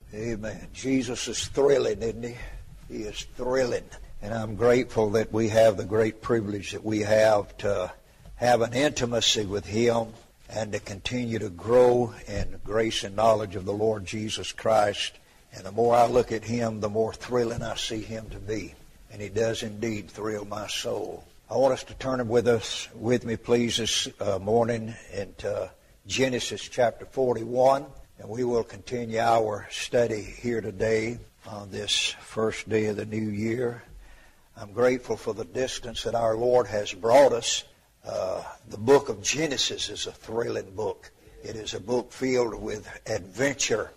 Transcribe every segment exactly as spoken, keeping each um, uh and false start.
Amen. Jesus is thrilling, isn't he? He is thrilling. And I'm grateful that we have the great privilege that we have to have an intimacy with him and to continue to grow in grace and knowledge of the Lord Jesus Christ. And the more I look at him, the more thrilling I see him to be. And he does indeed thrill my soul. I want us to turn with us, with me, please, this uh, morning into Genesis chapter forty-one. And we will continue our study here today on this first day of the new year. I'm grateful for the distance that our Lord has brought us. Uh, the book of Genesis is a thrilling book. It is a book filled with adventure.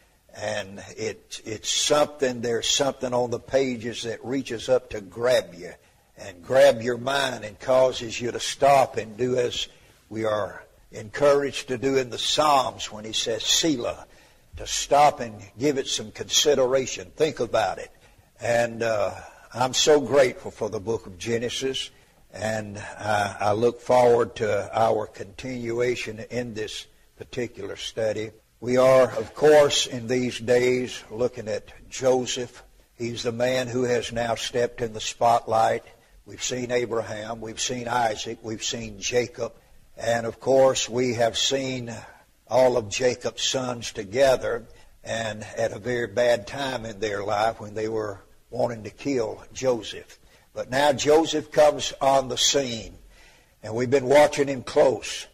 And it, it's something, there's something on the pages that reaches up to grab you and grab your mind and causes you to stop and do as we are encouraged to do in the Psalms when he says Selah, to stop and give it some consideration. Think about it. And uh, I'm so grateful for the book of Genesis, and I, I look forward to our continuation in this particular study. We are, of course, in these days looking at Joseph. He's the man who has now stepped in the spotlight. We've seen Abraham, we've seen Isaac, we've seen Jacob. And, of course, we have seen all of Jacob's sons together and at a very bad time in their life when they were wanting to kill Joseph. But now Joseph comes on the scene, and we've been watching him close.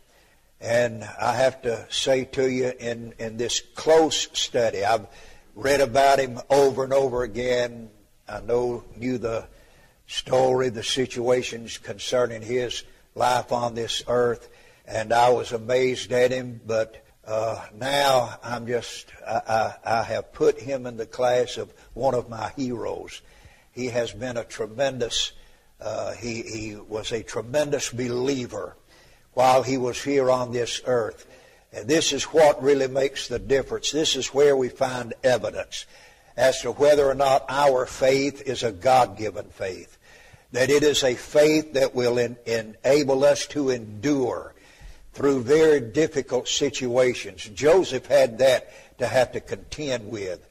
And I have to say to you, in, in this close study, I've read about him over and over again. I know, knew the story, the situations concerning his life on this earth, and I was amazed at him, but uh, now I'm just, I, I, I have put him in the class of one of my heroes. He has been a tremendous, uh, he, he was a tremendous believer while he was here on this earth. And this is what really makes the difference. This is where we find evidence as to whether or not our faith is a God-given faith. That it is a faith that will en- enable us to endure through very difficult situations. Joseph had that to have to contend with.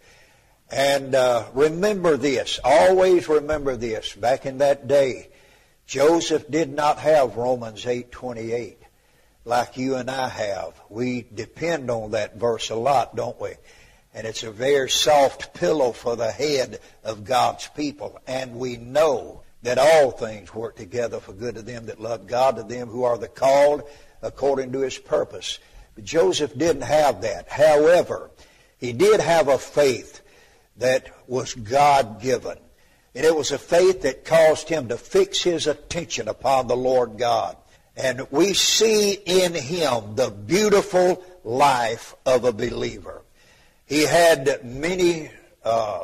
And uh, remember this, always remember this, back in that day, Joseph did not have Romans eight twenty-eight like you and I have. We depend on that verse a lot, don't we? And it's a very soft pillow for the head of God's people. And we know that all things work together for good to them that love God, to them who are the called according to his purpose. But Joseph didn't have that. However, he did have a faith that was God-given. And it was a faith that caused him to fix his attention upon the Lord God. And we see in him the beautiful life of a believer. He had many uh,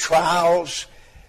trials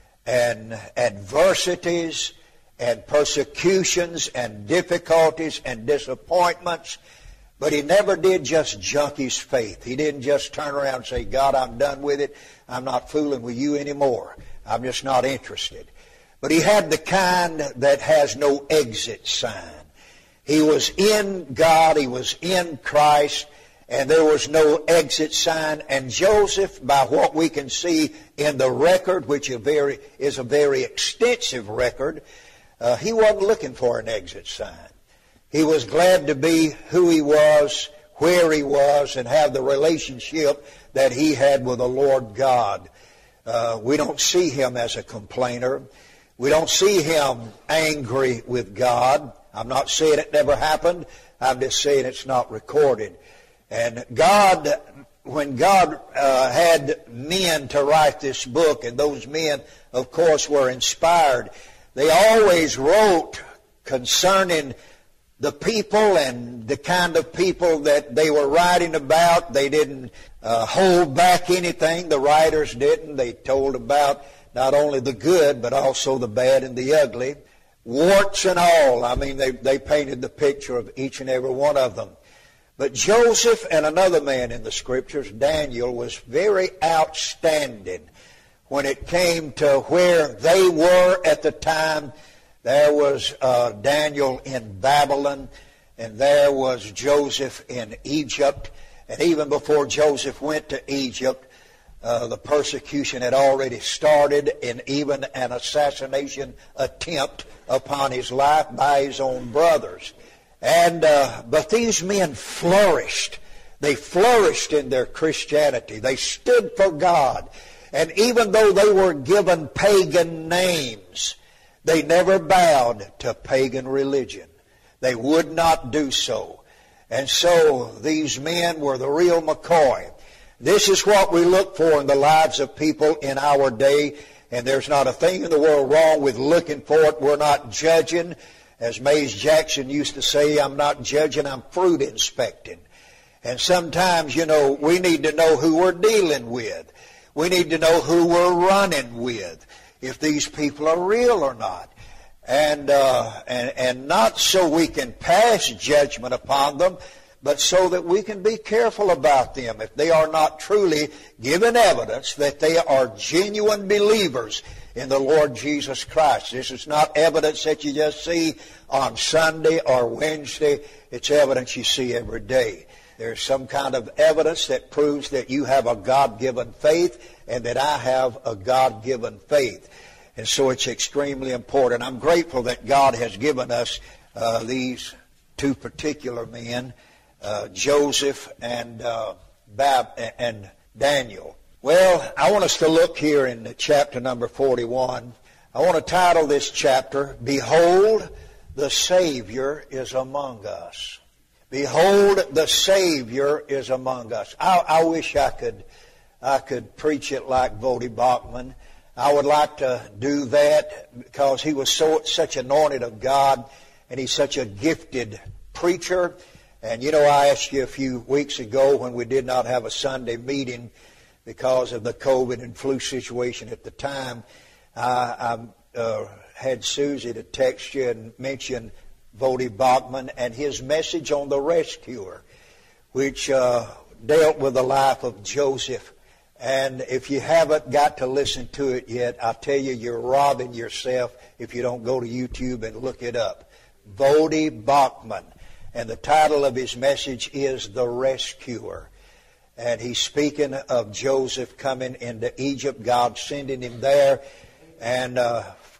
and adversities and persecutions and difficulties and disappointments, but he never did just junk his faith. He didn't just turn around and say, God, I'm done with it. I'm not fooling with you anymore. I'm just not interested. But he had the kind that has no exit sign. He was in God, he was in Christ, and there was no exit sign. And Joseph, by what we can see in the record, which is a very, is a very extensive record, uh, he wasn't looking for an exit sign. He was glad to be who he was, where he was, and have the relationship that he had with the Lord God. Uh, we don't see him as a complainer. We don't see him angry with God. I'm not saying it never happened. I'm just saying it's not recorded. And God, when God uh, had men to write this book, and those men, of course, were inspired, they always wrote concerning the people and the kind of people that they were writing about. They didn't uh, hold back anything. The writers didn't. They told about not only the good, but also the bad and the ugly. Warts and all. I mean, they, they painted the picture of each and every one of them. But Joseph and another man in the Scriptures, Daniel, was very outstanding when it came to where they were at the time. There was uh, Daniel in Babylon, and there was Joseph in Egypt. And even before Joseph went to Egypt, Uh, the persecution had already started, and even an assassination attempt upon his life by his own brothers. And uh, but these men flourished. They flourished in their Christianity. They stood for God. And even though they were given pagan names, they never bowed to pagan religion. They would not do so. And so these men were the real McCoy. This is what we look for in the lives of people in our day, and there's not a thing in the world wrong with looking for it. We're not judging. As Mays Jackson used to say, I'm not judging, I'm fruit inspecting. And sometimes, you know, we need to know who we're dealing with. We need to know who we're running with, if these people are real or not. And, uh, and, and not so we can pass judgment upon them, but so that we can be careful about them if they are not truly given evidence that they are genuine believers in the Lord Jesus Christ. This is not evidence that you just see on Sunday or Wednesday. It's evidence you see every day. There's some kind of evidence that proves that you have a God-given faith and that I have a God-given faith. And so it's extremely important. I'm grateful that God has given us uh, these two particular men, uh, Joseph and uh, Bab and Daniel. Well, I want us to look here in chapter number forty-one. I want to title this chapter, Behold, the Savior is Among Us. Behold, the Savior is among us. I, I wish I could I could preach it like Voddie Baucham. I would like to do that because he was so such anointed of God, and he's such a gifted preacher. And you know, I asked you a few weeks ago when we did not have a Sunday meeting because of the COVID and flu situation at the time, I, I uh, had Susie to text you and mention Voddie Baucham and his message on the rescuer, which uh, dealt with the life of Joseph. And if you haven't got to listen to it yet, I tell you, you're robbing yourself if you don't go to YouTube and look it up. Voddie Baucham. And the title of his message is The Rescuer. And he's speaking of Joseph coming into Egypt, God sending him there, and uh,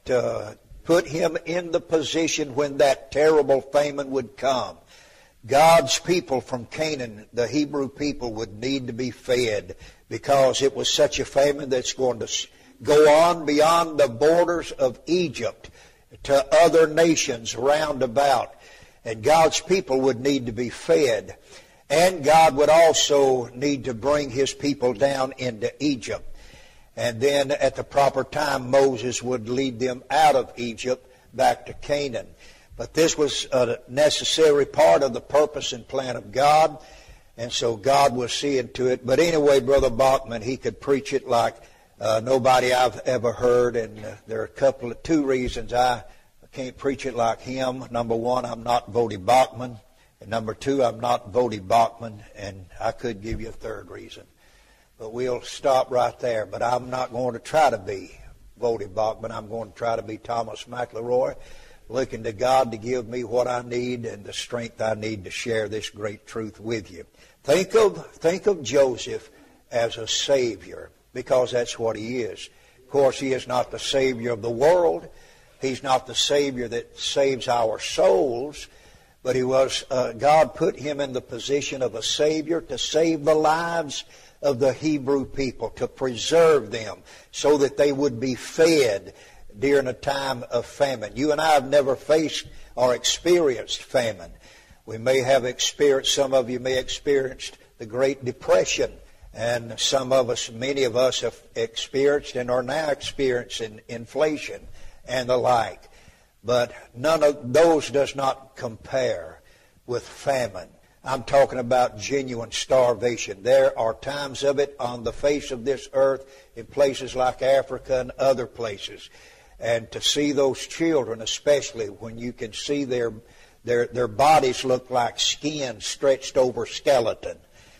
to put him in the position when that terrible famine would come. God's people from Canaan, the Hebrew people, would need to be fed because it was such a famine that's going to go on beyond the borders of Egypt to other nations round about. And God's people would need to be fed. And God would also need to bring his people down into Egypt. And then at the proper time, Moses would lead them out of Egypt back to Canaan. But this was a necessary part of the purpose and plan of God. And so God was seeing to it. But anyway, Brother Baucham, he could preach it like uh, nobody I've ever heard. And uh, there are a couple of two reasons I can't preach it like him. Number one, I'm not Voddie Baucham. And number two, I'm not Voddie Baucham. And I could give you a third reason. But we'll stop right there. But I'm not going to try to be Voddie Baucham. I'm going to try to be Thomas McElroy, looking to God to give me what I need and the strength I need to share this great truth with you. Think of, think of Joseph as a Savior, because that's what he is. Of course, he is not the Savior of the world. He's not the Savior that saves our souls. But he was, uh, God put him in the position of a Savior to save the lives of the Hebrew people, to preserve them so that they would be fed during a time of famine. You and I have never faced or experienced famine. We may have experienced, some of you may have experienced the Great Depression, and some of us, many of us have experienced and are now experiencing inflation and the like. But none of those does not compare with famine. I'm talking about genuine starvation. There are times of it on the face of this earth in places like Africa and other places. And to see those children, especially when you can see their their their bodies look like skin stretched over skeleton.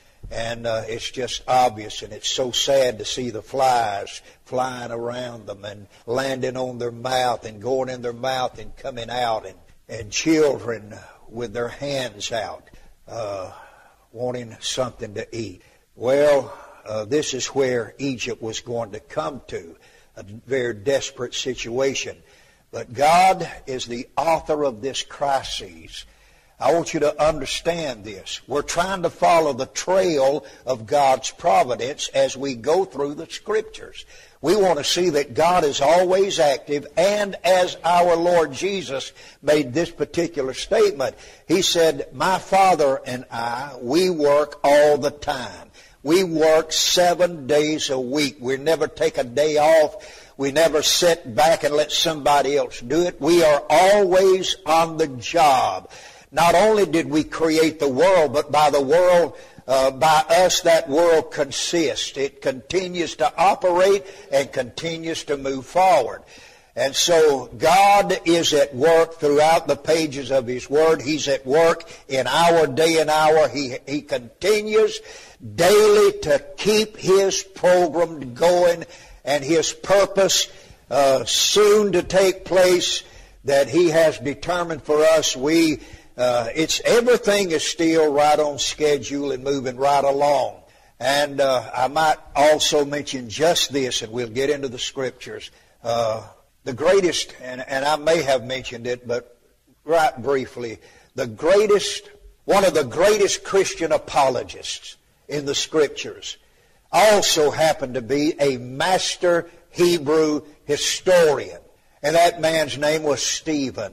And uh, it's just obvious, and it's so sad to see the flies flying around them and landing on their mouth and going in their mouth and coming out, and, and children with their hands out uh, wanting something to eat. Well, uh, this is where Egypt was going to come to, a very desperate situation. But God is the author of this crisis. I want you to understand this. We're trying to follow the trail of God's providence as we go through the Scriptures. We want to see that God is always active, and as our Lord Jesus made this particular statement, He said, my Father and I, we work all the time. We work seven days a week. We never take a day off. We never sit back and let somebody else do it. We are always on the job. Not only did we create the world, but by the world, uh, by us, that world consists. It continues to operate and continues to move forward. And so God is at work throughout the pages of His Word. He's at work in our day and hour. He, he continues daily to keep His program going and His purpose uh, soon to take place that He has determined for us. We, uh, it's everything is still right on schedule and moving right along. And uh, I might also mention just this, and we'll get into the Scriptures. Uh, the greatest, and, and I may have mentioned it, but right briefly, the greatest, one of the greatest Christian apologists in the Scriptures also happened to be a master Hebrew historian. And that man's name was Stephen.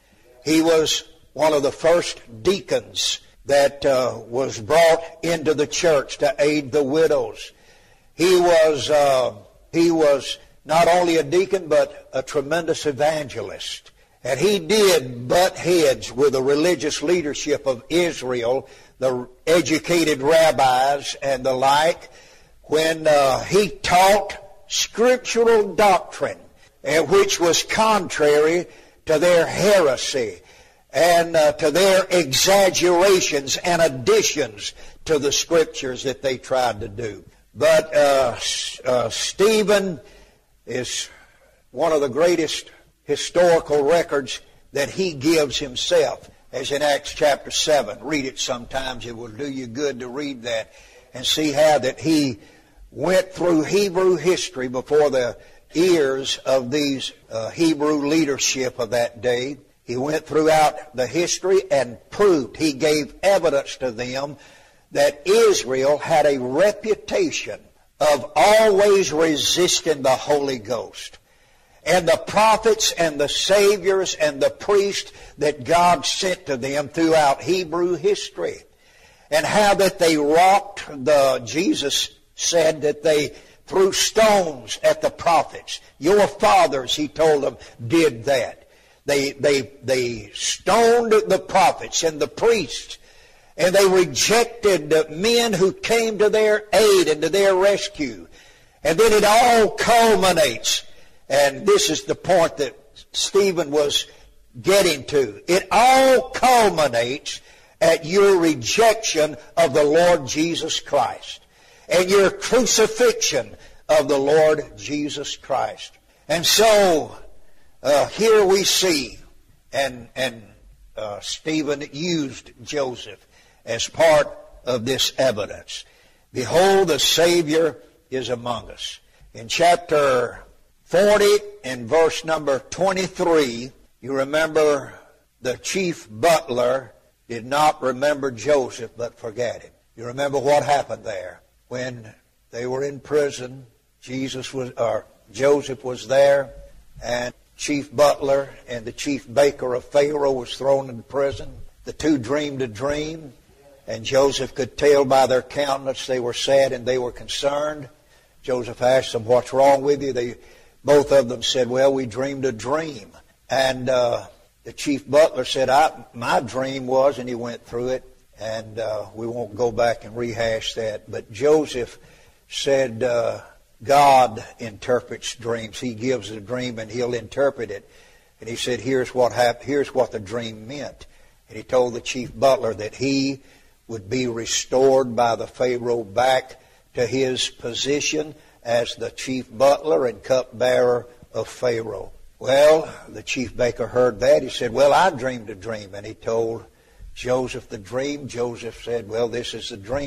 He was one of the first deacons that uh, was brought into the church to aid the widows. He was, uh, he was not only a deacon, but a tremendous evangelist. And he did butt heads with the religious leadership of Israel, the educated rabbis and the like, when uh, he taught scriptural doctrine, uh, which was contrary to their heresy and uh, to their exaggerations and additions to the Scriptures that they tried to do. But uh, uh, Stephen is one of the greatest historical records that he gives himself, as in Acts chapter seven. Read it sometimes. It will do you good to read that and see how that he went through Hebrew history before the ears of these uh, Hebrew leadership of that day. He went throughout the history and proved, he gave evidence to them that Israel had a reputation of always resisting the Holy Ghost. And the prophets and the saviors and the priests that God sent to them throughout Hebrew history. And how that they rocked the, Jesus said that they threw stones at the prophets. Your fathers, he told them, did that. They, they, they stoned the prophets and the priests. And they rejected men who came to their aid and to their rescue. And then it all culminates. And this is the point that Stephen was getting to. It all culminates at your rejection of the Lord Jesus Christ and your crucifixion of the Lord Jesus Christ. And so uh, here we see, and, and uh, Stephen used Joseph as part of this evidence. Behold, the Savior is among us. In chapter forty and verse number twenty-three, you remember the chief butler did not remember Joseph but forgot him. You remember what happened there. When they were in prison, Jesus was, or Joseph was there, and chief butler and the chief baker of Pharaoh was thrown into prison. The two dreamed a dream, and Joseph could tell by their countenance they were sad and they were concerned. Joseph asked them, what's wrong with you? They Both of them said, well, we dreamed a dream. And uh, the chief butler said, I, my dream was, and he went through it, and uh, we won't go back and rehash that. But Joseph said, uh, God interprets dreams. He gives a dream and He'll interpret it. And he said, here's what happened. Here's what the dream meant. And he told the chief butler that he would be restored by the Pharaoh back to his position as the chief butler and cupbearer of Pharaoh. Well, the chief baker heard that. He said, well, I dreamed a dream. And he told Joseph the dream. Joseph said, well, this is the dream.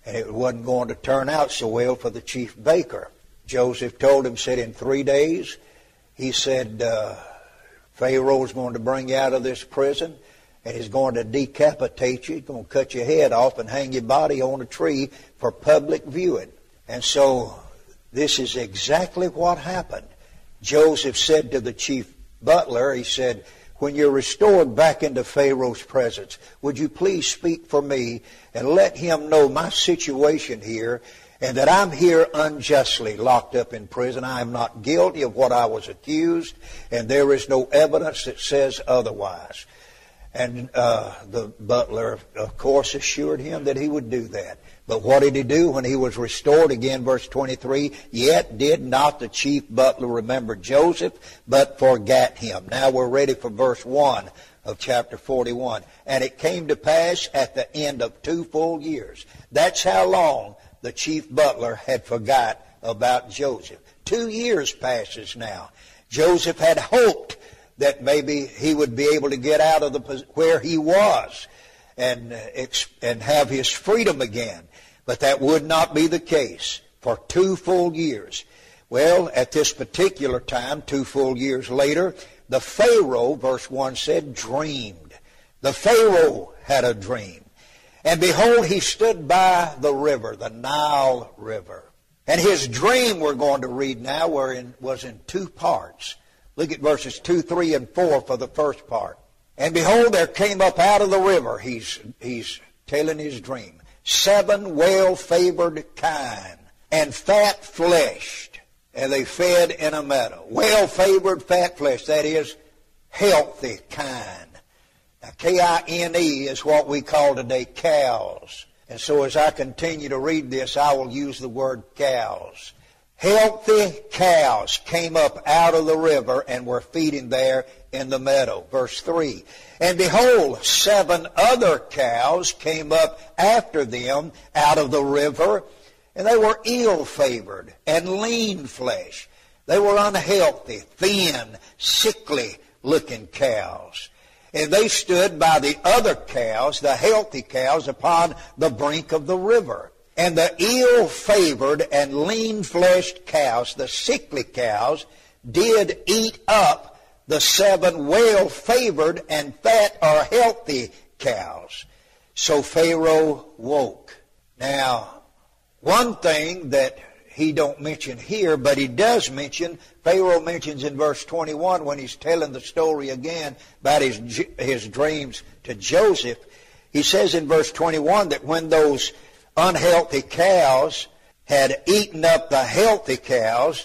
And it wasn't going to turn out so well for the chief baker. Joseph told him, said, in three days, he said, uh, Pharaoh's going to bring you out of this prison, and he's going to decapitate you. He's going to cut your head off and hang your body on a tree for public viewing. And so this is exactly what happened. Joseph said to the chief butler, he said, when you're restored back into Pharaoh's presence, would you please speak for me and let him know my situation here and that I'm here unjustly locked up in prison. I am not guilty of what I was accused, and there is no evidence that says otherwise. And uh, the butler, of course, assured him that he would do that. But what did he do when he was restored? Again, verse twenty-three, yet did not the chief butler remember Joseph, but forgot him. Now we're ready for verse one of chapter forty-one. And it came to pass at the end of two full years. That's how long the chief butler had forgot about Joseph. Two years passes now. Joseph had hoped that maybe he would be able to get out of the where he was and and have his freedom again. But that would not be the case for two full years. Well, at this particular time, two full years later, the Pharaoh, verse one said, dreamed. The Pharaoh had a dream. And behold, he stood by the river, the Nile River. And his dream, we're going to read now, were in, was in two parts. Look at verses two, three, and four for the first part. And behold, there came up out of the river, he's, he's telling his dream, seven well-favored kine, and fat-fleshed, and they fed in a meadow. Well-favored, fat-fleshed, that is, healthy kine. Now, K I N E is what we call today cows. And so as I continue to read this, I will use the word cows. Healthy cows came up out of the river and were feeding there in the meadow. Verse three. And behold, seven other cows came up after them out of the river, and they were ill-favored and lean flesh. They were unhealthy, thin, sickly-looking cows. And they stood by the other cows, the healthy cows, upon the brink of the river. And the ill-favored and lean-fleshed cows, the sickly cows, did eat up the seven well-favored and fat or healthy cows. So Pharaoh woke. Now, one thing that he don't mention here, but he does mention, Pharaoh mentions in verse twenty-one when he's telling the story again about his, his dreams to Joseph. He says in verse twenty-one that when those unhealthy cows had eaten up the healthy cows,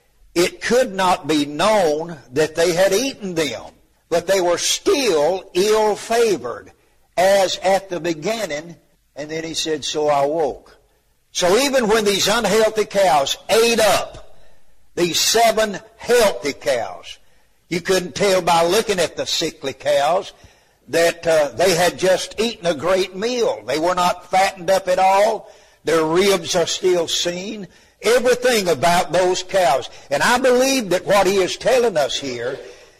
it could not be known that they had eaten them, but they were still ill-favored, as at the beginning. And then he said, so I woke. So even when these unhealthy cows ate up these seven healthy cows, you couldn't tell by looking at the sickly cows that uh, they had just eaten a great meal. They were not fattened up at all. Their ribs are still seen. Everything about those cows. And I believe that what he is telling us here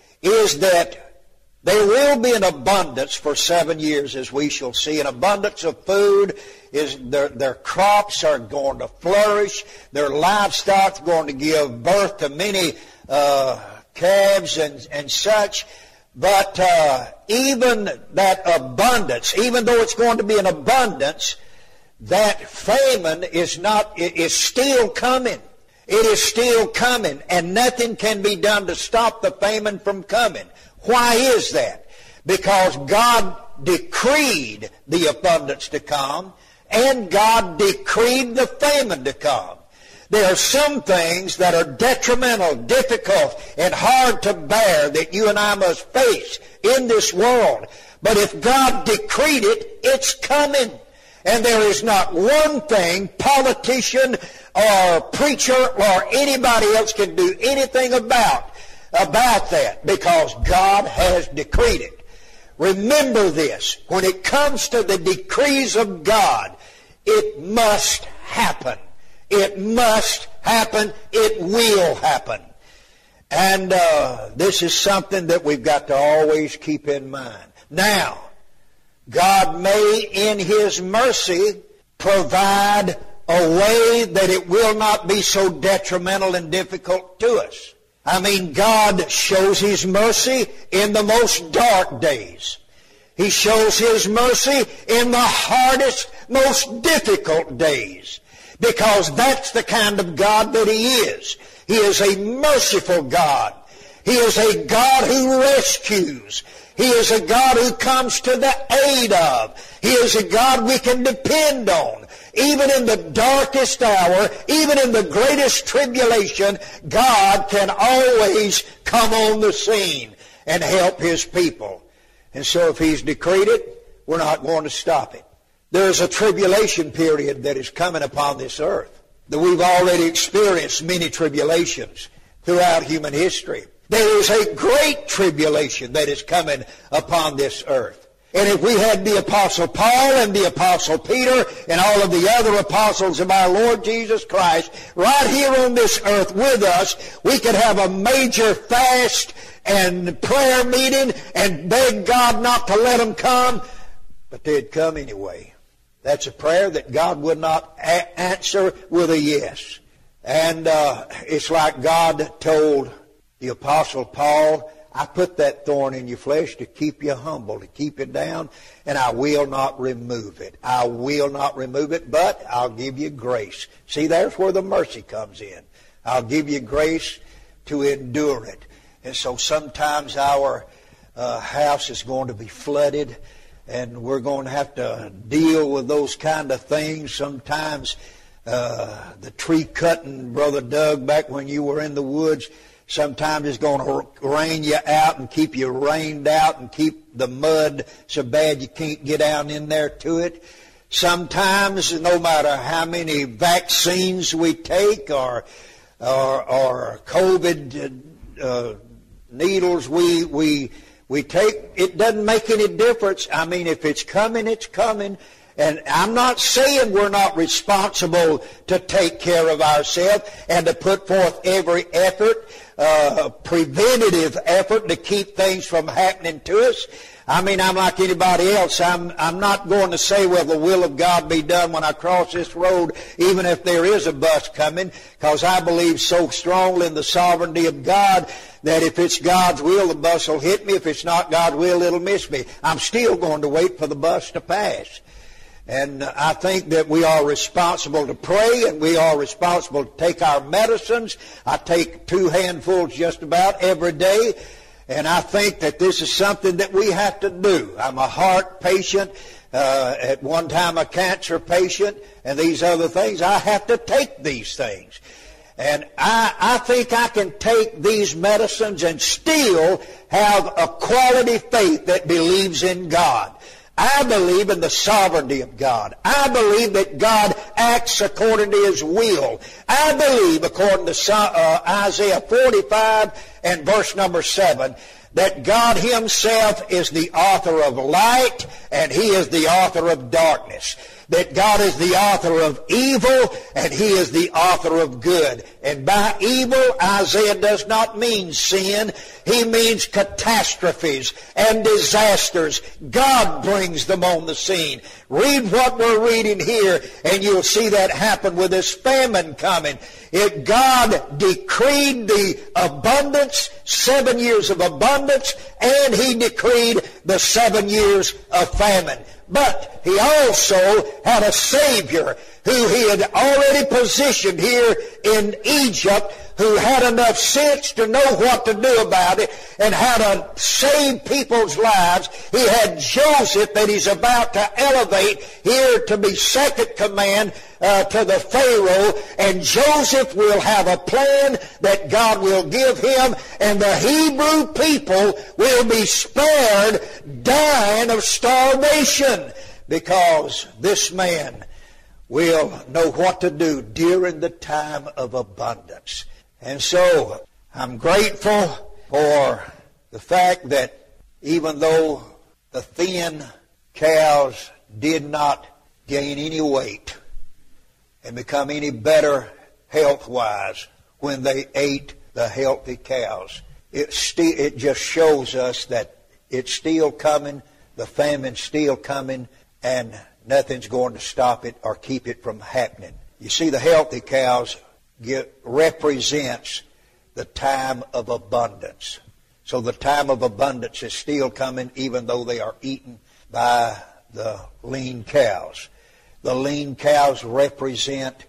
is that there will be an abundance for seven years, as we shall see. An abundance of food. Is their, their crops are going to flourish. Their livestock are going to give birth to many uh, calves and, and such. But uh, even that abundance, even though it's going to be an abundance, that famine is not, is still coming. It is still coming, and nothing can be done to stop the famine from coming. Why is that? Because God decreed the abundance to come, and God decreed the famine to come. There are some things that are detrimental, difficult, and hard to bear that you and I must face in this world. But if God decreed it, it's coming. And there is not one thing politician or preacher or anybody else can do anything about, about that, because God has decreed it. Remember this, when it comes to the decrees of God, it must happen. It must happen. It will happen. And uh, this is something that we've got to always keep in mind. Now, God may, in His mercy, provide a way that it will not be so detrimental and difficult to us. I mean, God shows His mercy in the most dark days. He shows His mercy in the hardest, most difficult days, because that's the kind of God that He is. He is a merciful God. He is a God who rescues. He is a God who comes to the aid of. He is a God we can depend on. Even in the darkest hour, even in the greatest tribulation, God can always come on the scene and help His people. And so if He's decreed it, we're not going to stop it. There is a tribulation period that is coming upon this earth. That we've already experienced many tribulations throughout human history. There is a great tribulation that is coming upon this earth. And if we had the Apostle Paul and the Apostle Peter and all of the other apostles of our Lord Jesus Christ right here on this earth with us, we could have a major fast and prayer meeting and beg God not to let them come, but they'd come anyway. That's a prayer that God would not a- answer with a yes. And uh, it's like God told the Apostle Paul, I put that thorn in your flesh to keep you humble, to keep you down, and I will not remove it. I will not remove it, but I'll give you grace. See, there's where the mercy comes in. I'll give you grace to endure it. And so sometimes our uh, house is going to be flooded, and we're going to have to deal with those kind of things. Sometimes uh, the tree cutting, Brother Doug, back when you were in the woods, sometimes it's going to rain you out and keep you rained out and keep the mud so bad you can't get down in there to it. Sometimes, no matter how many vaccines we take or or, or COVID uh, needles we we we take, it doesn't make any difference. I mean, if it's coming, it's coming. And I'm not saying we're not responsible to take care of ourselves and to put forth every effort, uh, preventative effort to keep things from happening to us. I mean, I'm like anybody else. I'm, I'm not going to say, well, the will of God be done when I cross this road, even if there is a bus coming, because I believe so strongly in the sovereignty of God that if it's God's will, the bus will hit me. If it's not God's will, it'll miss me. I'm still going to wait for the bus to pass. And I think that we are responsible to pray, and we are responsible to take our medicines. I take two handfuls just about every day, and I think that this is something that we have to do. I'm a heart patient, uh, at one time a cancer patient, and these other things. I have to take these things. And I, I think I can take these medicines and still have a quality faith that believes in God. I believe in the sovereignty of God. I believe that God acts according to His will. I believe, according to uh, Isaiah forty-five and verse number seven, that God Himself is the author of light and He is the author of darkness. That God is the author of evil and He is the author of good. And by evil, Isaiah does not mean sin. He means catastrophes and disasters. God brings them on the scene. Read what we're reading here and you'll see that happen with this famine coming. If God decreed the abundance, seven years of abundance, and He decreed the seven years of famine. But He also had a Savior who He had already positioned here in Egypt, who had enough sense to know what to do about it and how to save people's lives. He had Joseph that He's about to elevate here to be second command uh, to the Pharaoh. And Joseph will have a plan that God will give him, and the Hebrew people will be spared dying of starvation, because this man will know what to do during the time of abundance. And so I'm grateful for the fact that even though the thin cows did not gain any weight and become any better health-wise when they ate the healthy cows, it, st- it just shows us that it's still coming, the famine's still coming, and nothing's going to stop it or keep it from happening. You see, the healthy cows get, represents the time of abundance. So the time of abundance is still coming, even though they are eaten by the lean cows. The lean cows represent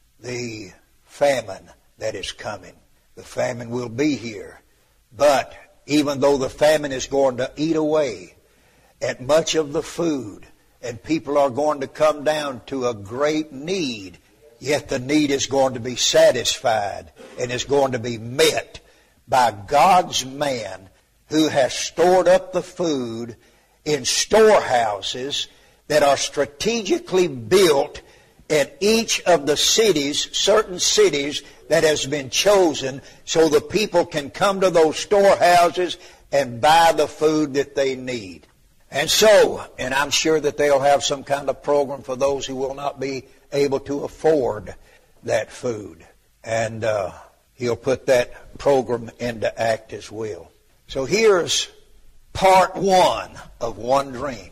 the famine that is coming. The famine will be here. But even though the famine is going to eat away at much of the food, and people are going to come down to a great need, yet the need is going to be satisfied and is going to be met by God's man who has stored up the food in storehouses that are strategically built at each of the cities, certain cities that has been chosen, so the people can come to those storehouses and buy the food that they need. And so, and I'm sure that they'll have some kind of program for those who will not be able to afford that food. And uh, he'll put that program into act as well. So here's part one of one dream.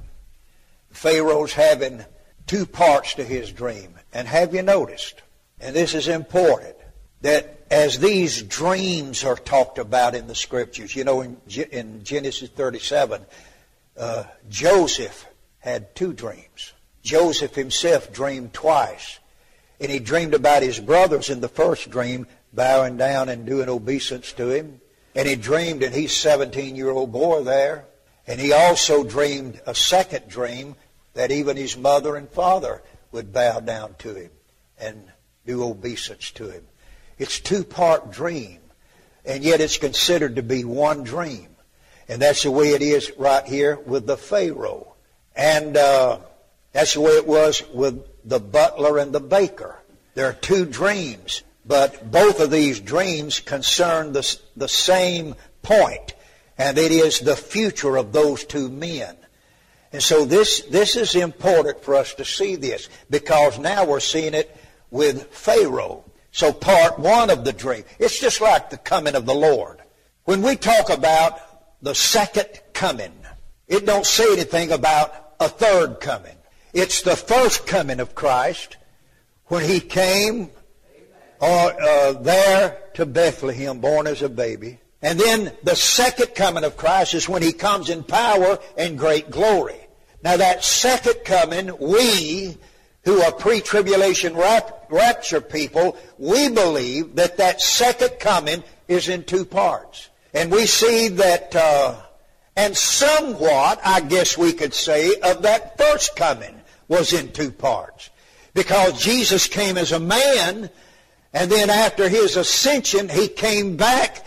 Pharaoh's having two parts to his dream. And have you noticed, and this is important, that as these dreams are talked about in the Scriptures, you know, in, in Genesis thirty-seven, uh, Joseph had two dreams. Joseph himself dreamed twice. And he dreamed about his brothers in the first dream, bowing down and doing obeisance to him. And he dreamed that he's a seventeen-year-old boy there. And he also dreamed a second dream that even his mother and father would bow down to him and do obeisance to him. It's a two-part dream, and yet it's considered to be one dream. And that's the way it is right here with the Pharaoh. And uh, that's the way it was with the butler and the baker. There are two dreams, but both of these dreams concern the, the same point, and it is the future of those two men. And so this, this is important for us to see this, because now we're seeing it with Pharaoh. So part one of the dream, it's just like the coming of the Lord. When we talk about the second coming, it don't say anything about a third coming. It's the first coming of Christ when he came or, uh, there to Bethlehem, born as a baby. And then the second coming of Christ is when he comes in power and great glory. Now that second coming, we who are pre-tribulation rap- rapture people, we believe that that second coming is in two parts. And we see that, uh, and somewhat, I guess we could say, of that first coming was in two parts. Because Jesus came as a man, and then after his ascension, he came back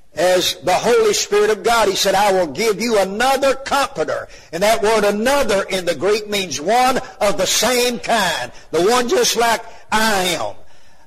as the Holy Spirit of God. He said, I will give you another comforter. And that word another in the Greek means one of the same kind. The one just like I am.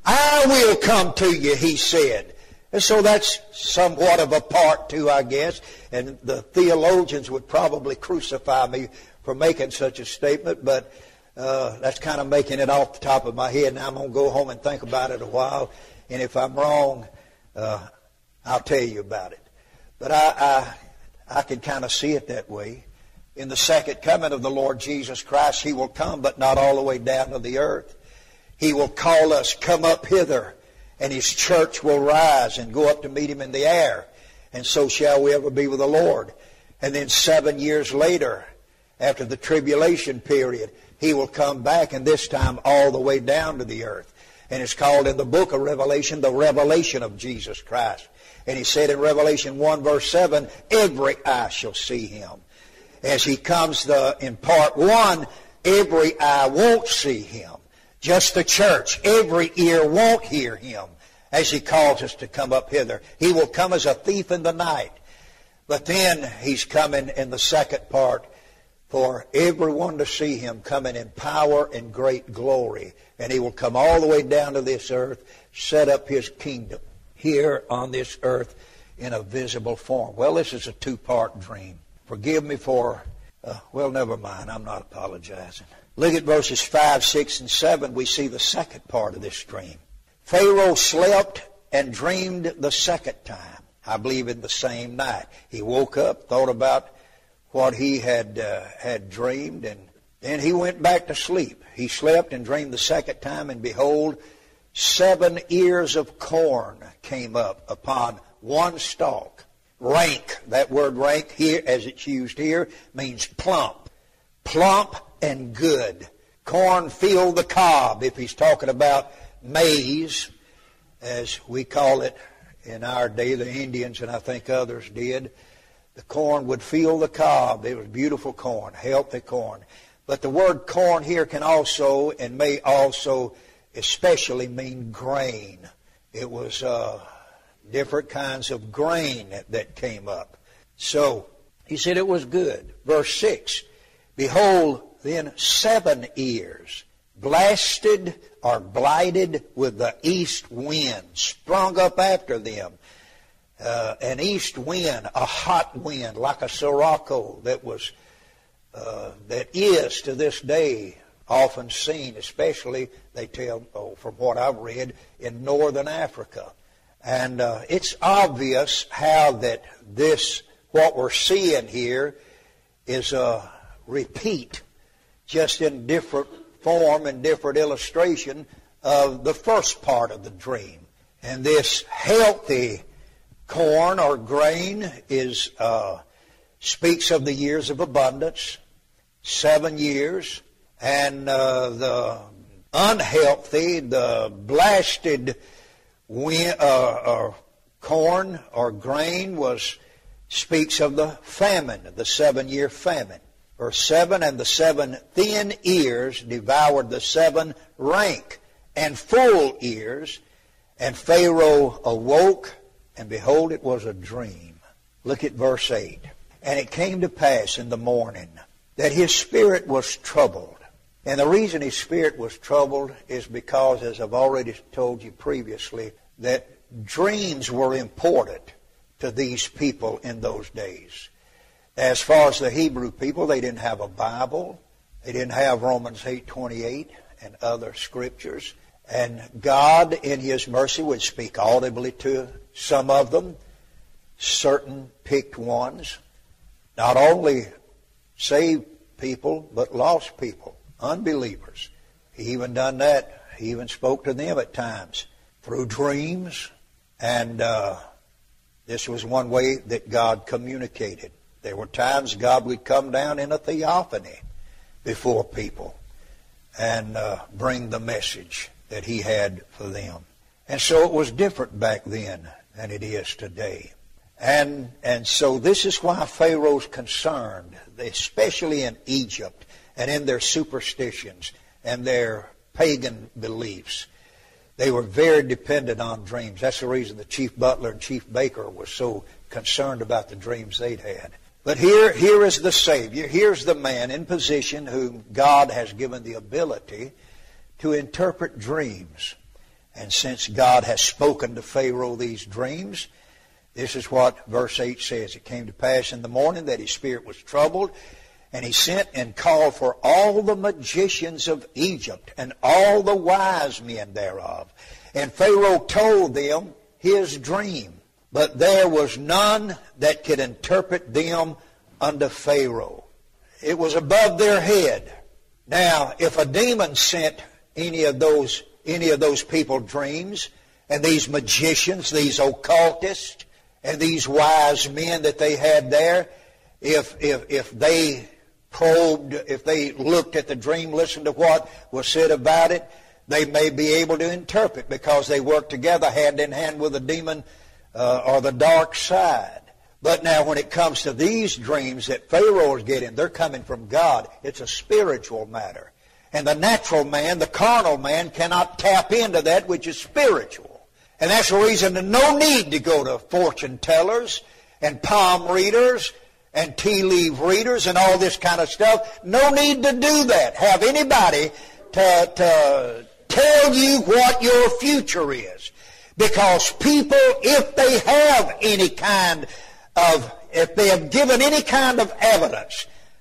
I will come to you, he said. And so that's somewhat of a part two, I guess. And the theologians would probably crucify me for making such a statement, but uh, that's kind of making it off the top of my head. Now I'm going to go home and think about it a while. And if I'm wrong, uh, I'll tell you about it. But I, I, I can kind of see it that way. In the second coming of the Lord Jesus Christ, he will come, but not all the way down to the earth. He will call us, come up hither, and his church will rise and go up to meet him in the air. And so shall we ever be with the Lord. And then seven years later, after the tribulation period, he will come back, and this time all the way down to the earth. And it's called in the book of Revelation, the revelation of Jesus Christ. And he said in Revelation one verse seven, every eye shall see him. As he comes the, in part one, every eye won't see him. Just the church, every ear won't hear him as he calls us to come up hither. He will come as a thief in the night. But then he's coming in the second part for everyone to see him coming in power and great glory. And he will come all the way down to this earth, set up his kingdom here on this earth in a visible form. Well, this is a two-part dream. Forgive me for, uh, well, never mind. I'm not apologizing. Look at verses five, six, and seven. We see the second part of this dream. Pharaoh slept and dreamed the second time. I believe in the same night. He woke up, thought about what he had uh, had dreamed, and Then he went back to sleep. He slept and dreamed the second time, and behold, seven ears of corn came up upon one stalk. Rank, that word rank here, as it's used here, means plump. Plump and good. Corn filled the cob, if he's talking about maize, as we call it in our day, the Indians and I think others did. The corn would fill the cob. It was beautiful corn, healthy corn. But the word corn here can also and may also especially mean grain. It was uh, different kinds of grain that, that came up. So he said it was good. Verse six, behold, then seven ears, blasted or blighted with the east wind, sprung up after them. Uh, an east wind, a hot wind, like a sirocco that was uh, that is to this day often seen, especially, they tell, oh, from what I've read, in northern Africa. And uh, it's obvious how that this, what we're seeing here, is a repeat, just in different form and different illustration of the first part of the dream. And this healthy corn or grain is uh, speaks of the years of abundance, seven years, and uh, the unhealthy, the blasted wind, uh, or corn or grain was speaks of the famine, the seven-year famine. Verse seven, and the seven thin ears devoured the seven rank and full ears, and Pharaoh awoke, and behold, it was a dream. Look at verse eight. And it came to pass in the morning that his spirit was troubled. And the reason his spirit was troubled is because, as I've already told you previously, that dreams were important to these people in those days. As far as the Hebrew people, they didn't have a Bible. They didn't have Romans eight twenty-eight and other scriptures. And God, in His mercy, would speak audibly to some of them, certain picked ones. Not only saved people, but lost people, unbelievers. He even done that. He even spoke to them at times through dreams. And uh, this was one way that God communicated. There were times God would come down in a theophany before people and uh, bring the message that He had for them. And so it was different back then than it is today. And and so this is why Pharaoh's concerned, especially in Egypt and in their superstitions and their pagan beliefs. They were very dependent on dreams. That's the reason the chief butler and chief baker was so concerned about the dreams they'd had. But here, here is the Savior. Here's the man in position whom God has given the ability to interpret dreams. And since God has spoken to Pharaoh these dreams, this is what verse eight says. It came to pass in the morning that his spirit was troubled, and he sent and called for all the magicians of Egypt and all the wise men thereof. And Pharaoh told them his dream, but there was none that could interpret them unto Pharaoh. It was above their head. Now, if a demon sent any of those any of those people dreams, and these magicians, these occultists, and these wise men that they had there, if if if they probed, if they looked at the dream, listened to what was said about it, they may be able to interpret, because they work together hand in hand with the demon uh, or the dark side. But now when it comes to these dreams that Pharaoh is getting, they're coming from God. It's a spiritual matter. And the natural man, the carnal man, cannot tap into that which is spiritual. And that's the reason there's no need to go to fortune tellers and palm readers and tea leaf readers and all this kind of stuff. No need to do that. Have anybody to, to tell you what your future is. Because people, if they have any kind of, if they have given any kind of evidence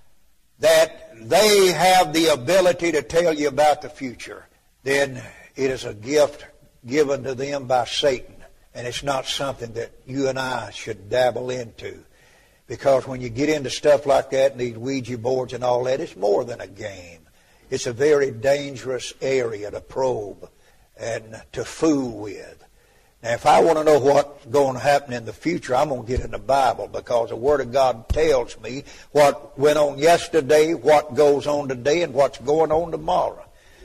that they have the ability to tell you about the future, then it is a gift given to them by Satan. And it's not something that you and I should dabble into. Because when you get into stuff like that and these Ouija boards and all that, it's more than a game. It's a very dangerous area to probe and to fool with. Now, if I want to know what's going to happen in the future, I'm going to get in the Bible, because the Word of God tells me what went on yesterday, what goes on today, and what's going on tomorrow.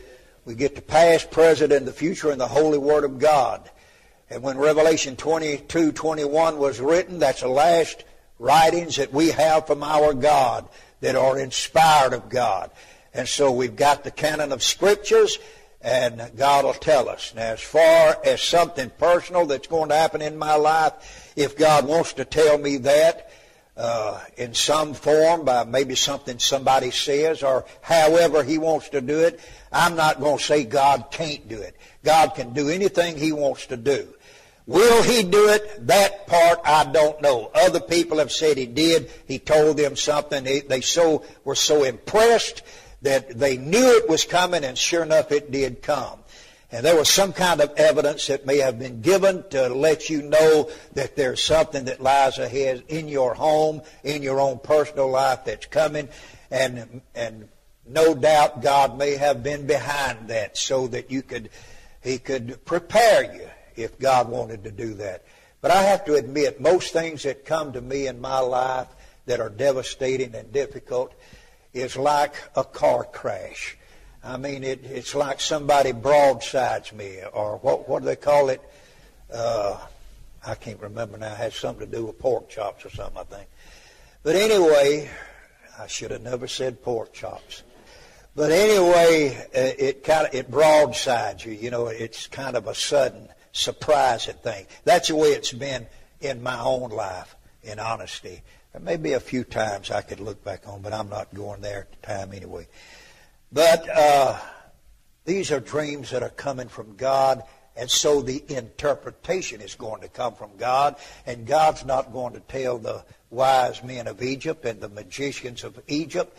We get the past, present, and the future in the Holy Word of God. And when Revelation twenty-two twenty-one was written, that's the last writings that we have from our God that are inspired of God. And so we've got the canon of Scriptures, and God will tell us. Now, as far as something personal that's going to happen in my life, if God wants to tell me that uh, in some form, by maybe something somebody says, or however He wants to do it, I'm not going to say God can't do it. God can do anything He wants to do. Will He do it? That part I don't know. Other people have said He did. He told them something. They, they so were so impressed that they knew it was coming, and sure enough it did come. And there was some kind of evidence that may have been given to let you know that there's something that lies ahead in your home, in your own personal life that's coming. And and no doubt God may have been behind that so that you could He could prepare you if God wanted to do that. But I have to admit, most things that come to me in my life that are devastating and difficult is like a car crash. I mean, it, it's like somebody broadsides me, or what, what do they call it? Uh, I can't remember now. It has something to do with pork chops or something, I think. But anyway, I should have never said pork chops. But anyway, it kind of it broadsides you. You know, it's kind of a sudden, surprising thing. That's the way it's been in my own life, in honesty. There may be a few times I could look back on, but I'm not going there at the time anyway. But uh, these are dreams that are coming from God, and so the interpretation is going to come from God, and God's not going to tell the wise men of Egypt and the magicians of Egypt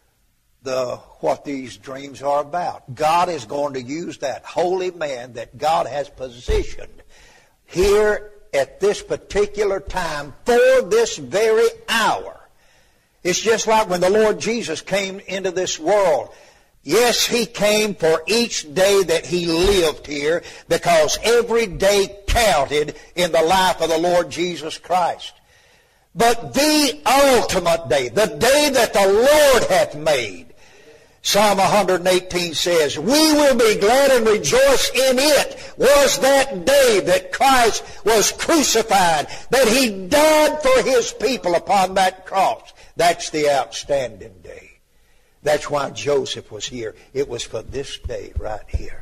the what these dreams are about. God is going to use that holy man that God has positioned here at this particular time for this very hour. It's just like when the Lord Jesus came into this world. Yes, He came for each day that He lived here, because every day counted in the life of the Lord Jesus Christ. But the ultimate day, the day that the Lord hath made, Psalm one eighteen says, we will be glad and rejoice in it, was that day that Christ was crucified, that He died for His people upon that cross. That's the outstanding day. That's why Joseph was here. It was for this day right here,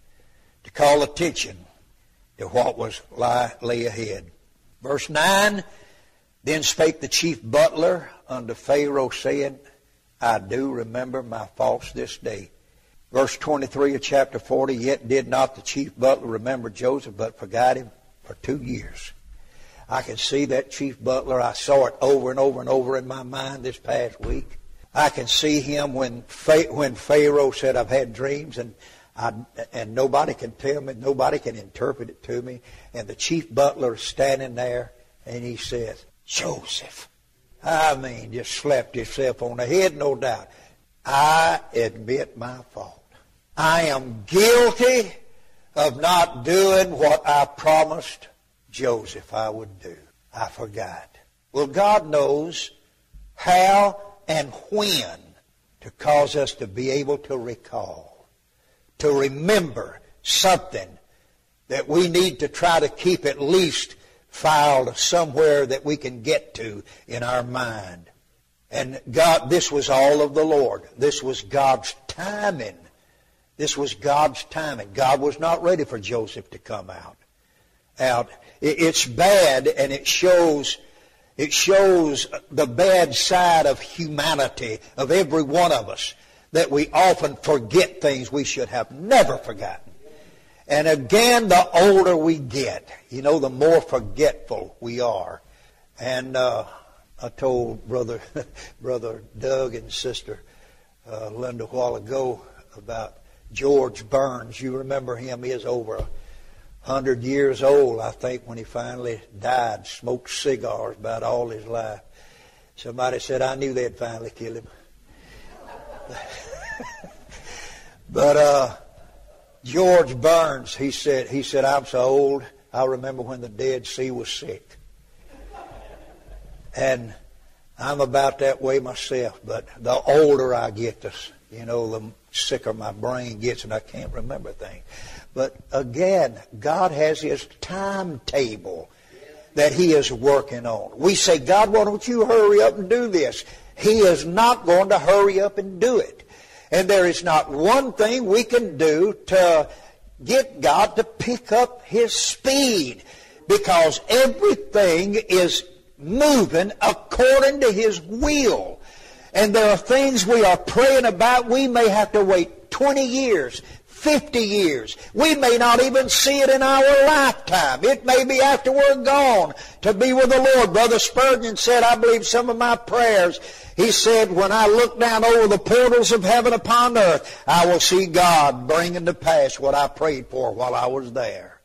to call attention to what was lie, lay ahead. Verse nine, then spake the chief butler unto Pharaoh, saying, I do remember my faults this day. Verse twenty-three of chapter forty, yet did not the chief butler remember Joseph, but forgot him for two years. I can see that chief butler. I saw it over and over and over in my mind this past week. I can see him when when Pharaoh said, I've had dreams, and I, and nobody can tell me, nobody can interpret it to me. And the chief butler is standing there, and he says, Joseph. I mean, just slapped himself on the head, no doubt. I admit my fault. I am guilty of not doing what I promised Joseph I would do. I forgot. Well, God knows how and when to cause us to be able to recall, to remember something that we need to try to keep at least filed somewhere that we can get to in our mind. And God, this was all of the Lord. This was God's timing. This was God's timing. God was not ready for Joseph to come out. Out. It's bad, and it shows it shows the bad side of humanity, of every one of us, that we often forget things we should have never forgotten. And again, the older we get, you know, the more forgetful we are. And uh, I told brother, brother Doug and sister uh, Linda a while ago about George Burns. You remember him? He is over a hundred years old, I think, when he finally died. Smoked cigars about all his life. Somebody said, I knew they'd finally kill him. But uh, George Burns, he said, he said, I'm so old, I remember when the Dead Sea was sick. And I'm about that way myself, but the older I get, the, you know, the sicker my brain gets and I can't remember things. But again, God has His timetable that He is working on. We say, God, why don't you hurry up and do this? He is not going to hurry up and do it. And there is not one thing we can do to get God to pick up His speed, because everything is moving according to His will. And there are things we are praying about. We may have to wait twenty years, fifty years. We may not even see it in our lifetime. It may be after we're gone to be with the Lord. Brother Spurgeon said, I believe some of my prayers, he said, when I look down over the portals of heaven upon earth, I will see God bringing to pass what I prayed for while I was there.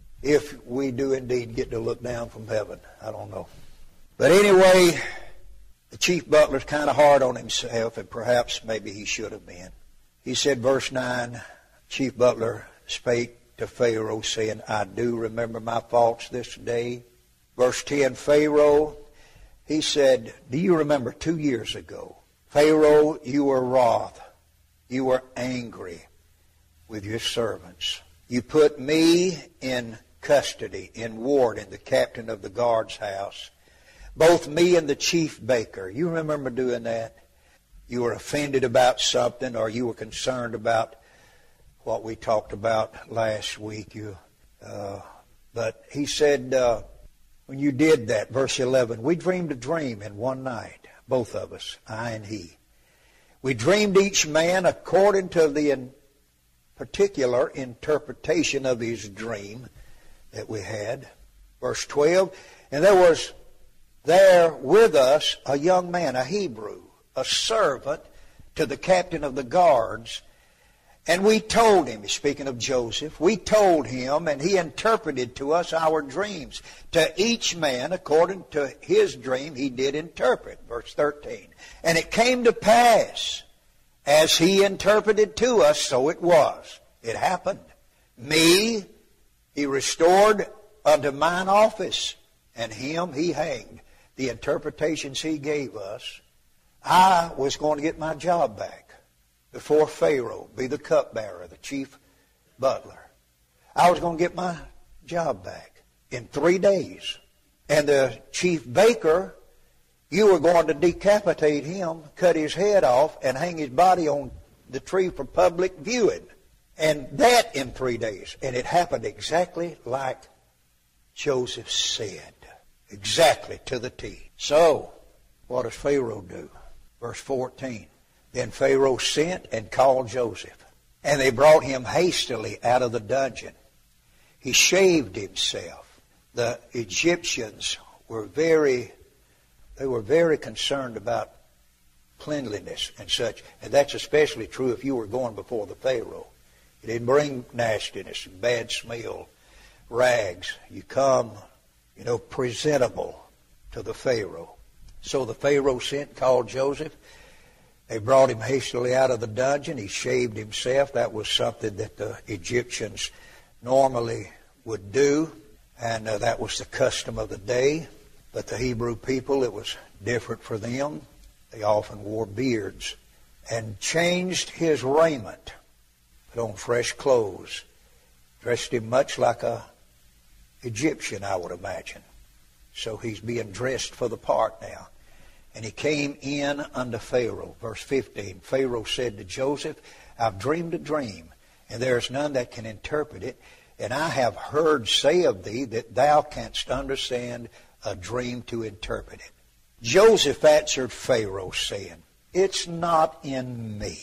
If we do indeed get to look down from heaven, I don't know. But anyway, the chief butler's kind of hard on himself, and perhaps maybe he should have been. He said, verse nine, Chief butler spake to Pharaoh, saying, I do remember my faults this day. Verse ten, Pharaoh, he said, do you remember two years ago? Pharaoh, you were wroth. You were angry with your servants. You put me in custody, in ward, in the captain of the guard's house. Both me and the chief baker. You remember doing that? You were offended about something, or you were concerned about what we talked about last week. You, uh, but he said, uh, when you did that, verse eleven, we dreamed a dream in one night, both of us, I and he. We dreamed each man according to the in particular interpretation of his dream that we had. Verse twelve, and there was there with us a young man, a Hebrew, a servant to the captain of the guards. And we told him, speaking of Joseph, we told him, and he interpreted to us our dreams. To each man, according to his dream, he did interpret. Verse thirteen. And it came to pass, as he interpreted to us, so it was. It happened. Me, he restored unto mine office, and him he hanged. The interpretations he gave us, I was going to get my job back before Pharaoh, be the cupbearer, the chief butler. I was going to get my job back in three days. And the chief baker, you were going to decapitate him, cut his head off, and hang his body on the tree for public viewing. And that in three days. And it happened exactly like Joseph said. Exactly to the T. So, what does Pharaoh do? Verse fourteen. Then Pharaoh sent and called Joseph, and they brought him hastily out of the dungeon. He shaved himself. The Egyptians were very, they were very concerned about cleanliness and such, and that's especially true if you were going before the Pharaoh. You didn't bring nastiness and bad smell, rags. You come, you know, presentable to the Pharaoh. So the Pharaoh sent and called Joseph. They brought him hastily out of the dungeon. He shaved himself. That was something that the Egyptians normally would do, and uh, that was the custom of the day. But the Hebrew people, it was different for them. They often wore beards, and changed his raiment, put on fresh clothes, dressed him much like a Egyptian, I would imagine. So he's being dressed for the part now. And he came in unto Pharaoh. Verse fifteen, Pharaoh said to Joseph, I've dreamed a dream, and there is none that can interpret it. And I have heard say of thee that thou canst understand a dream to interpret it. Joseph answered Pharaoh, saying, it's not in me.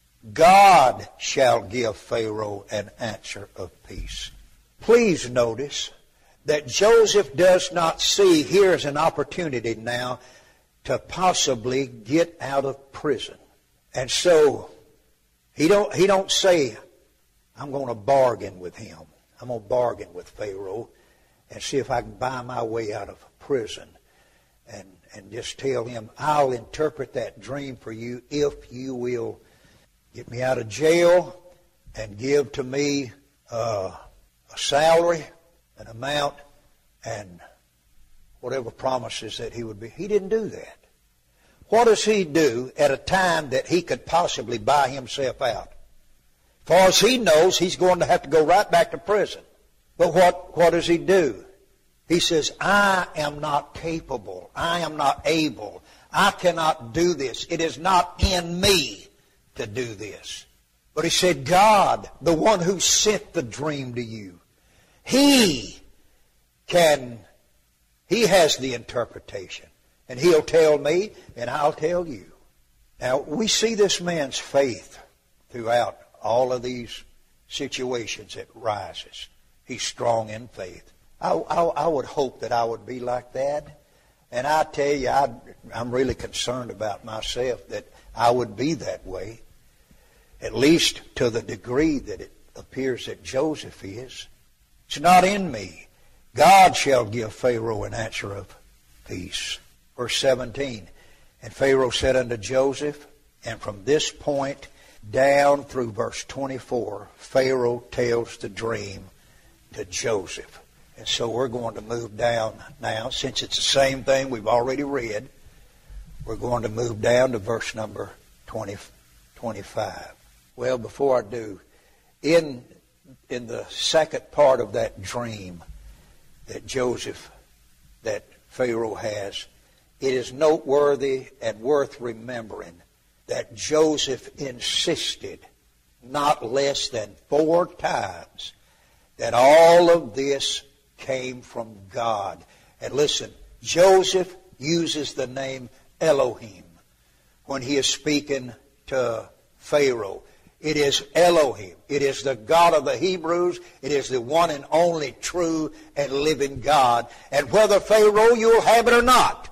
God shall give Pharaoh an answer of peace. Please notice that Joseph does not see here's an opportunity now to possibly get out of prison. And so he don't he don't say, I'm going to bargain with him. I'm going to bargain with Pharaoh and see if I can buy my way out of prison. and, and just tell him, I'll interpret that dream for you if you will get me out of jail and give to me uh, a salary, an amount, and whatever promises that he would be. He didn't do that. What does he do at a time that he could possibly buy himself out? As far as he knows, he's going to have to go right back to prison. But what, what does he do? He says, I am not capable. I am not able. I cannot do this. It is not in me to do this. But he said, God, the one who sent the dream to you, He can, He has the interpretation. And He'll tell me, and I'll tell you. Now, we see this man's faith throughout all of these situations that rises. He's strong in faith. I, I, I would hope that I would be like that. And I tell you, I, I'm really concerned about myself that I would be that way, at least to the degree that it appears that Joseph is. It's not in me. God shall give Pharaoh an answer of peace. Verse seventeen, and Pharaoh said unto Joseph, and from this point down through verse twenty-four, Pharaoh tells the dream to Joseph. And so we're going to move down now. Since it's the same thing we've already read, we're going to move down to verse number twenty, twenty-five. Well, before I do, in, in the second part of that dream that Joseph, that Pharaoh has, it is noteworthy and worth remembering that Joseph insisted not less than four times that all of this came from God. And listen, Joseph uses the name Elohim when he is speaking to Pharaoh. It is Elohim. It is the God of the Hebrews. It is the one and only true and living God. And whether Pharaoh you'll have it or not,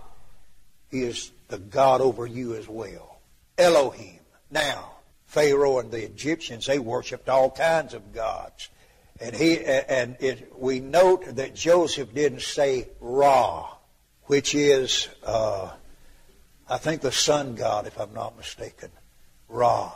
He is the God over you as well. Elohim. Now, Pharaoh and the Egyptians, they worshipped all kinds of gods. And he and it, we note that Joseph didn't say Ra, which is, uh, I think, the sun god, if I'm not mistaken. Ra.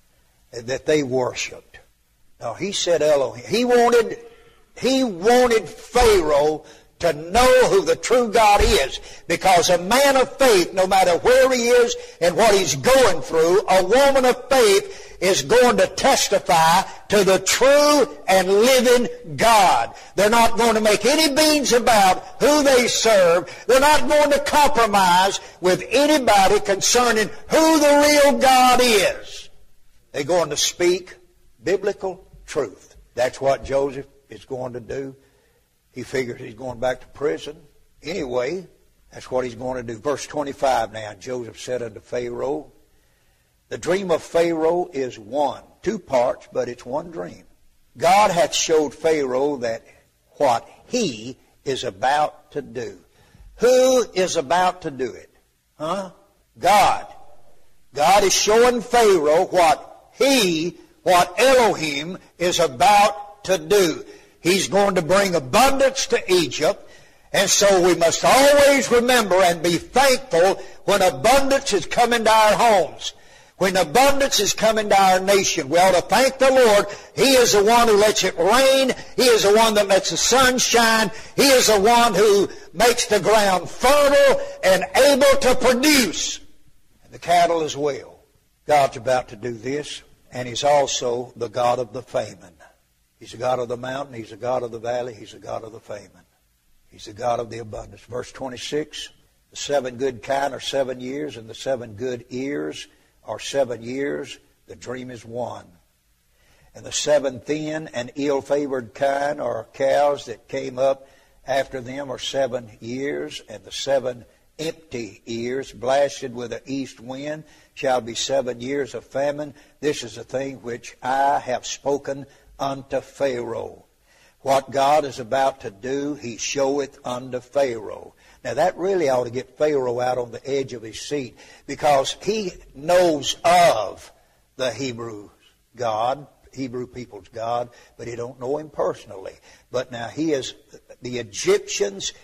That they worshipped. Now, he said Elohim. He wanted, he wanted Pharaoh to know who the true God is, because a man of faith, no matter where he is and what he's going through, a woman of faith is going to testify to the true and living God. They're not going to make any beans about who they serve. They're not going to compromise with anybody concerning who the real God is. They're going to speak biblical truth. That's what Joseph is going to do. He figures he's going back to prison. Anyway, that's what he's going to do. Verse twenty-five now, Joseph said unto Pharaoh, the dream of Pharaoh is one, two parts, but it's one dream. God hath showed Pharaoh that what he is about to do. Who is about to do it? Huh? God. God is showing Pharaoh what he, what Elohim is about to do. He's going to bring abundance to Egypt. And so we must always remember and be thankful when abundance is coming to our homes. When abundance is coming to our nation, we ought to thank the Lord. He is the one who lets it rain. He is the one that lets the sun shine. He is the one who makes the ground fertile and able to produce. And the cattle as well. God's about to do this, and He's also the God of the famine. He's the God of the mountain. He's the God of the valley. He's the God of the famine. He's the God of the abundance. Verse twenty-six, the seven good kine are seven years, and the seven good ears are seven years. The dream is one. And the seven thin and ill-favored kine are cows that came up after them are seven years, and the seven empty ears, blasted with the east wind, shall be seven years of famine. This is the thing which I have spoken unto Pharaoh. What God is about to do, He showeth unto Pharaoh. Now that really ought to get Pharaoh out on the edge of his seat, because he knows of the Hebrew God, Hebrew people's God, but he don't know Him personally. But now he is, the Egyptians,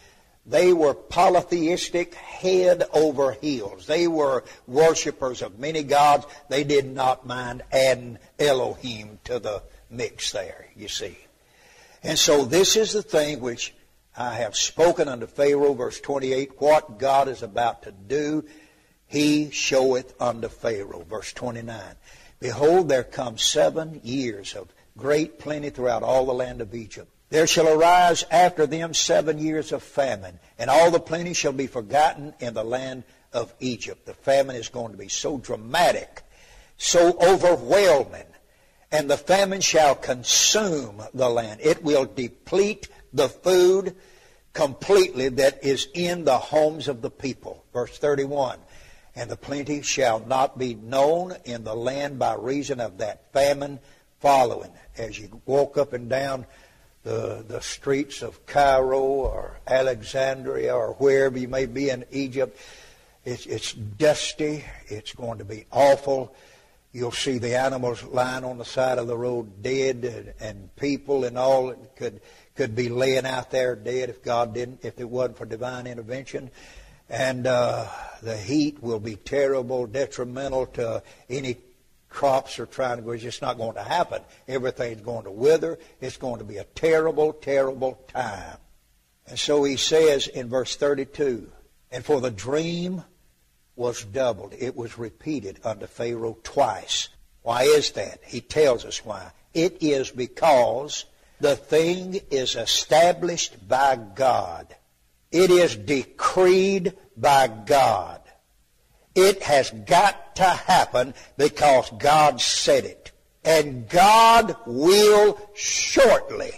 They were polytheistic, head over heels. They were worshipers of many gods. They did not mind adding Elohim to the mix there, you see. And so this is the thing which I have spoken unto Pharaoh, verse twenty-eight, what God is about to do, he showeth unto Pharaoh. Verse twenty-nine, behold, there come seven years of great plenty throughout all the land of Egypt. There shall arise after them seven years of famine, and all the plenty shall be forgotten in the land of Egypt. The famine is going to be so dramatic, so overwhelming, and the famine shall consume the land. It will deplete the food completely that is in the homes of the people. Verse thirty-one, and the plenty shall not be known in the land by reason of that famine following. As you walk up and down the, the streets of Cairo or Alexandria or wherever you may be in Egypt, it's, it's dusty. It's going to be awful. You'll see the animals lying on the side of the road dead, and, and people and all could could be laying out there dead if God didn't, if it wasn't for divine intervention. And uh, the heat will be terrible, detrimental to any crops are trying to grow. It's just not going to happen. Everything's going to wither. It's going to be a terrible, terrible time. And so he says in verse thirty-two, and for the dream was doubled. It was repeated unto Pharaoh twice. Why is that? He tells us why. It is because the thing is established by God. It is decreed by God. It has got to happen because God said it. And God will shortly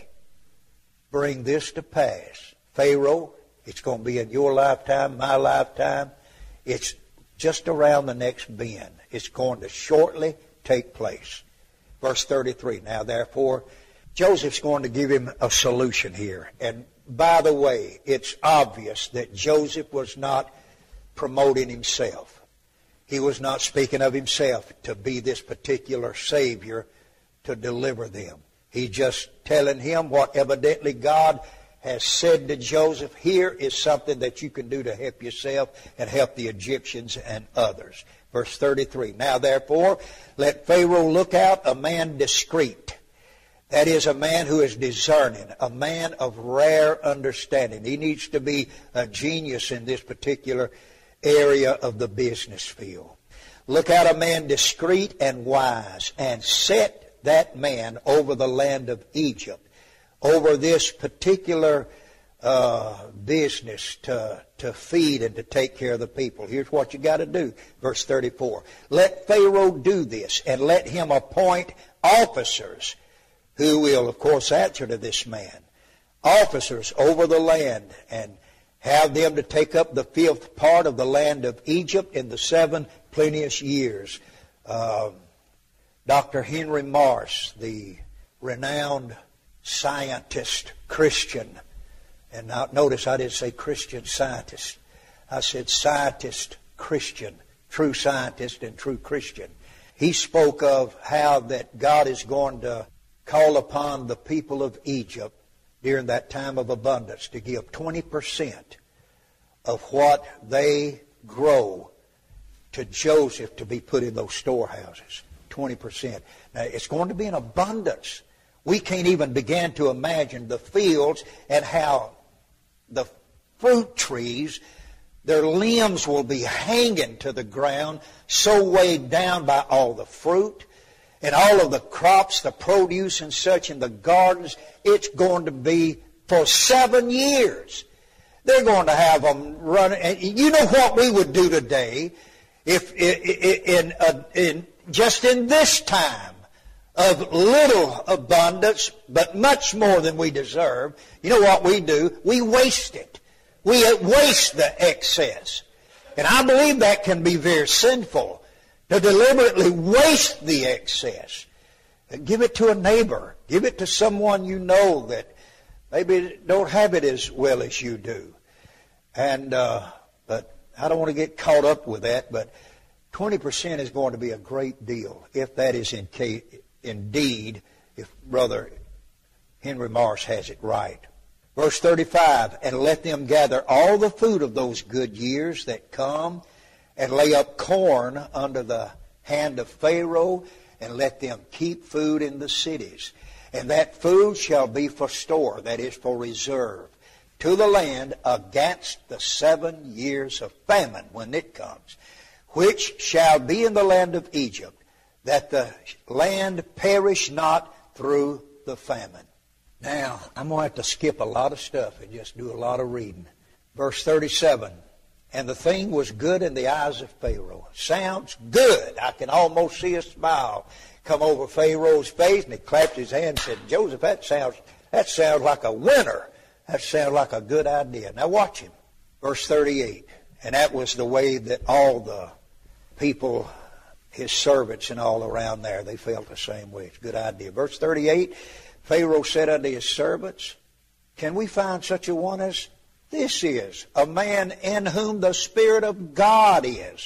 bring this to pass. Pharaoh, it's going to be in your lifetime, my lifetime. It's just around the next bend. It's going to shortly take place. Verse thirty-three, now therefore, Joseph's going to give him a solution here. And by the way, it's obvious that Joseph was not promoting himself. He was not speaking of himself to be this particular Savior to deliver them. He's just telling him what evidently God has said to Joseph. Here is something that you can do to help yourself and help the Egyptians and others. Verse thirty-three, now therefore, let Pharaoh look out a man discreet. That is a man who is discerning, a man of rare understanding. He needs to be a genius in this particular area of the business field. Look out a man discreet and wise, and set that man over the land of Egypt, over this particular uh, business to, to feed and to take care of the people. Here's what you got to do. Verse thirty-four, let Pharaoh do this, and let him appoint officers who will, of course, answer to this man. Officers over the land, and have them to take up the fifth part of the land of Egypt in the seven plenteous years. Uh, Doctor Henry Marsh, the renowned scientist, Christian, and now notice I didn't say Christian scientist. I said scientist, Christian, true scientist and true Christian. He spoke of how that God is going to call upon the people of Egypt during that time of abundance to give twenty percent of what they grow to Joseph to be put in those storehouses. twenty percent. Now, it's going to be an abundance. We can't even begin to imagine the fields and how the fruit trees, their limbs will be hanging to the ground, so weighed down by all the fruit and all of the crops, the produce and such in the gardens. It's going to be for seven years. They're going to have them running. And you know what we would do today if in, in, in just in this time of little abundance, but much more than we deserve. You know what we do? We waste it. We waste the excess. And I believe that can be very sinful, to deliberately waste the excess. Give it to a neighbor. Give it to someone you know that maybe don't have it as well as you do. And uh, but I don't want to get caught up with that, but twenty percent is going to be a great deal if that is in case, indeed, if Brother Henry Marsh has it right. Verse thirty-five, and let them gather all the food of those good years that come, and lay up corn under the hand of Pharaoh, and let them keep food in the cities. And that food shall be for store, that is, for reserve, to the land against the seven years of famine when it comes, which shall be in the land of Egypt, that the land perish not through the famine. Now, I'm going to have to skip a lot of stuff and just do a lot of reading. Verse thirty-seven, and the thing was good in the eyes of Pharaoh. Sounds good. I can almost see a smile come over Pharaoh's face, and he clapped his hand and said, Joseph, that sounds, that sounds like a winner. That sounds like a good idea. Now watch him. Verse thirty-eight, and that was the way that all the people, his servants and all around there, they felt the same way. It's a good idea. Verse thirty-eight, Pharaoh said unto his servants, can we find such a one as this is, a man in whom the Spirit of God is?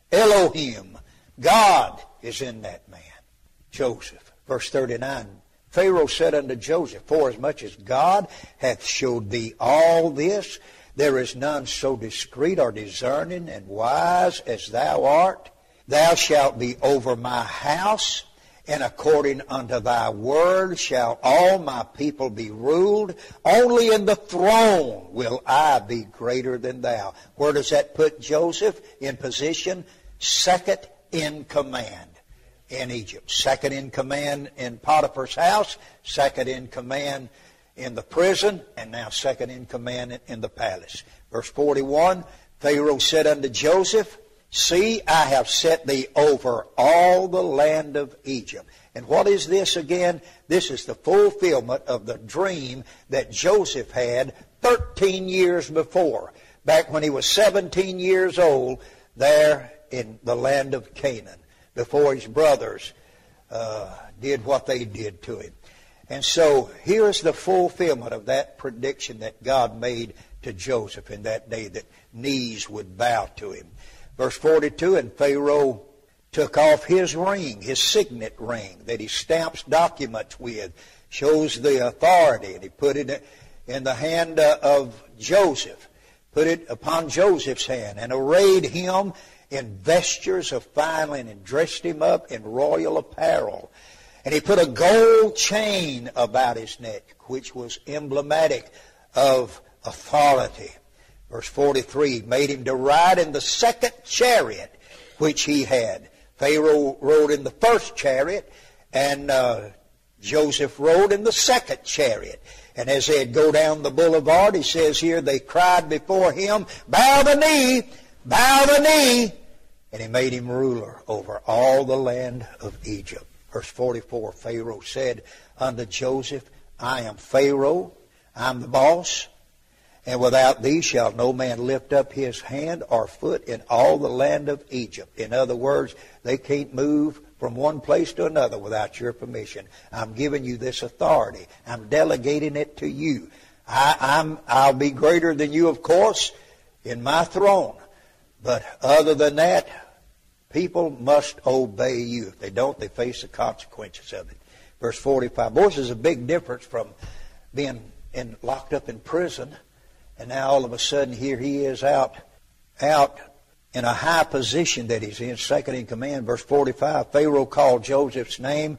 Elohim, God is in that man. Joseph. Verse thirty-nine, Pharaoh said unto Joseph, forasmuch as God hath showed thee all this, there is none so discreet or discerning and wise as thou art. Thou shalt be over my house, and according unto thy word shall all my people be ruled. Only in the throne will I be greater than thou. Where does that put Joseph in position? Second in command in Egypt. Second in command in Potiphar's house. Second in command in the prison. And now second in command in the palace. Verse forty-one, Pharaoh said unto Joseph, see, I have set thee over all the land of Egypt. And what is this again? This is the fulfillment of the dream that Joseph had thirteen years before, back when he was seventeen years old, there in the land of Canaan, before his brothers uh, did what they did to him. And so here is the fulfillment of that prediction that God made to Joseph in that day, that knees would bow to him. Verse forty-two, and Pharaoh took off his ring, his signet ring, that he stamps documents with, shows the authority, and he put it in the hand of Joseph, put it upon Joseph's hand, and arrayed him in vestures of fine linen, and dressed him up in royal apparel. And he put a gold chain about his neck, which was emblematic of authority. Verse forty-three, made him to ride in the second chariot which he had. Pharaoh rode in the first chariot, and uh, Joseph rode in the second chariot. And as they'd go down the boulevard, he says here, they cried before him, bow the knee, bow the knee. And he made him ruler over all the land of Egypt. Verse forty-four, Pharaoh said unto Joseph, I am Pharaoh, I'm the boss, and without thee shall no man lift up his hand or foot in all the land of Egypt. In other words, they can't move from one place to another without your permission. I'm giving you this authority. I'm delegating it to you. I, I'm, I'll be greater than you, of course, in my throne. But other than that, people must obey you. If they don't, they face the consequences of it. Verse forty-five. Boy, this is a big difference from being in, locked up in prison, and now all of a sudden here he is out, out in a high position that he's in, second in command. Verse forty-five. Pharaoh called Joseph's name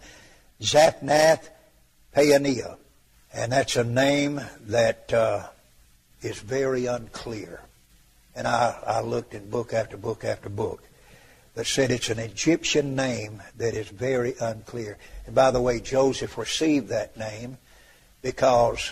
Zaphnath Paaneah, and that's a name that uh, is very unclear. And I, I looked in book after book after book that said it's an Egyptian name that is very unclear. And by the way, Joseph received that name because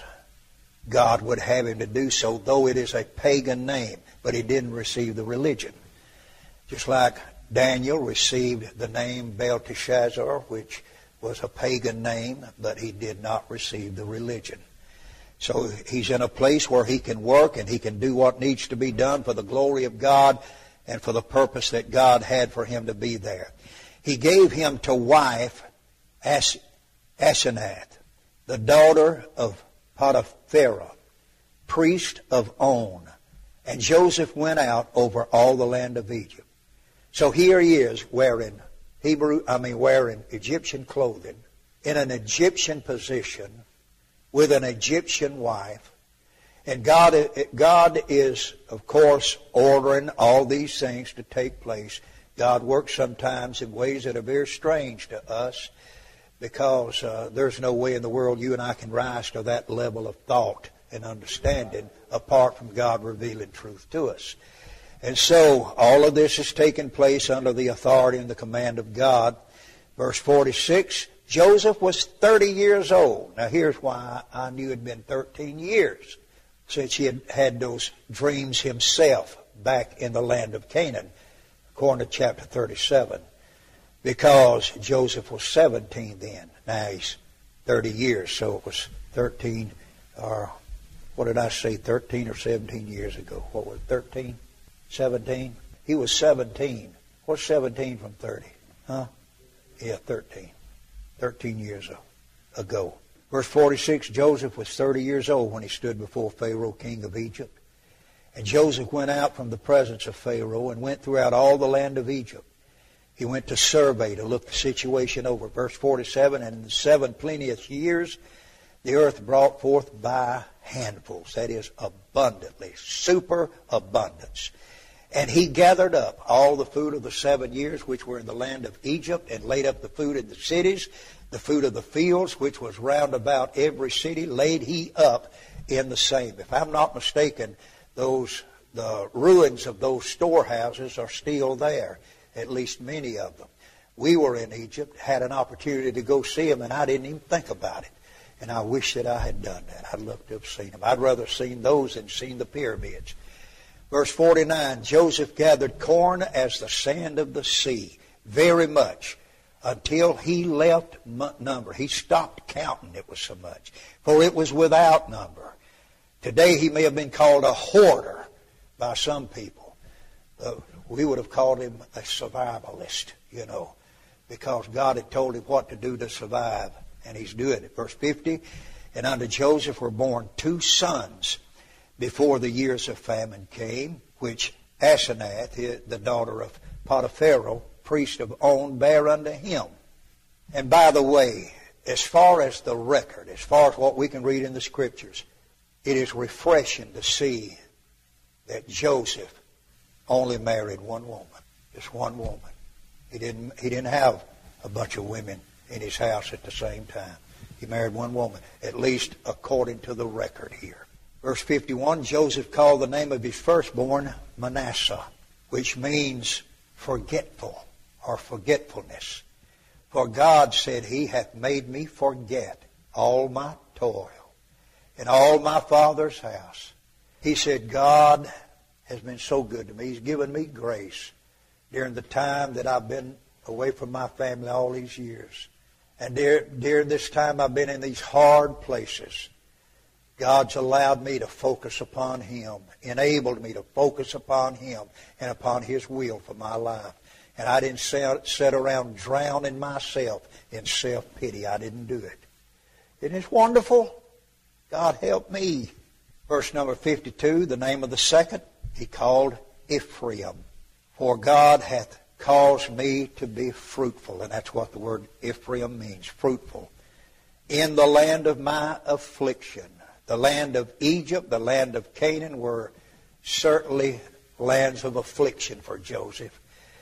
God would have him to do so, though it is a pagan name, but he didn't receive the religion. Just like Daniel received the name Belteshazzar, which was a pagan name, but he did not receive the religion. So he's in a place where he can work and he can do what needs to be done for the glory of God and for the purpose that God had for him to be there. He gave him to wife As- Asenath, the daughter of Potipharah, priest of On. And Joseph went out over all the land of Egypt. So here he is wearing Hebrew, I mean wearing Egyptian clothing, in an Egyptian position, with an Egyptian wife, And God, God is, of course, ordering all these things to take place. God works sometimes in ways that are very strange to us, because uh, there's no way in the world you and I can rise to that level of thought and understanding apart from God revealing truth to us. And so all of this is taking place under the authority and the command of God. Verse forty-six, Joseph was thirty years old. Now here's why I knew it had been thirteen years since he had had those dreams himself back in the land of Canaan, according to chapter thirty-seven. Because Joseph was seventeen then. Now he's thirty years, so it was thirteen, or what did I say, thirteen or seventeen years ago? What was it, thirteen? seventeen? He was seventeen. What's seventeen from thirty? Huh? Yeah, thirteen. thirteen years ago. Verse forty-six, Joseph was thirty years old when he stood before Pharaoh, king of Egypt. And Joseph went out from the presence of Pharaoh and went throughout all the land of Egypt. He went to survey, to look the situation over. Verse forty-seven, and in the seven plenteous years, the earth brought forth by handfuls, that is, abundantly, super abundance. And he gathered up all the food of the seven years which were in the land of Egypt, and laid up the food in the cities, the food of the fields, which was round about every city, laid he up in the same. If I'm not mistaken, those the ruins of those storehouses are still there. At least many of them. We were in Egypt, had an opportunity to go see them, and I didn't even think about it. And I wish that I had done that. I'd love to have seen them. I'd rather have seen those than seen the pyramids. Verse forty-nine, Joseph gathered corn as the sand of the sea, very much, until he left number. He stopped counting, it was so much, for it was without number. Today he may have been called a hoarder by some people. Uh, We would have called him a survivalist, you know, because God had told him what to do to survive, and he's doing it. Verse fifty, and unto Joseph were born two sons before the years of famine came, which Asenath, the daughter of Potipharah, priest of On, bare unto him. And by the way, as far as the record, as far as what we can read in the Scriptures, it is refreshing to see that Joseph only married one woman, just one woman. He didn't, he didn't have a bunch of women in his house at the same time. He married one woman, at least according to the record here. Verse fifty-one, Joseph called the name of his firstborn Manasseh, which means forgetful or forgetfulness. For God said, He hath made me forget all my toil and all my father's house. He said, God has been so good to me. He's given me grace during the time that I've been away from my family all these years. And during this time I've been in these hard places. God's allowed me to focus upon Him, enabled me to focus upon Him and upon His will for my life. And I didn't sit around drowning myself in self-pity. I didn't do it. Isn't it wonderful? God help me. Verse number fifty-two, the name of the second, he called Ephraim. For God hath caused me to be fruitful. And that's what the word Ephraim means, fruitful. In the land of my affliction. The land of Egypt, the land of Canaan were certainly lands of affliction for Joseph.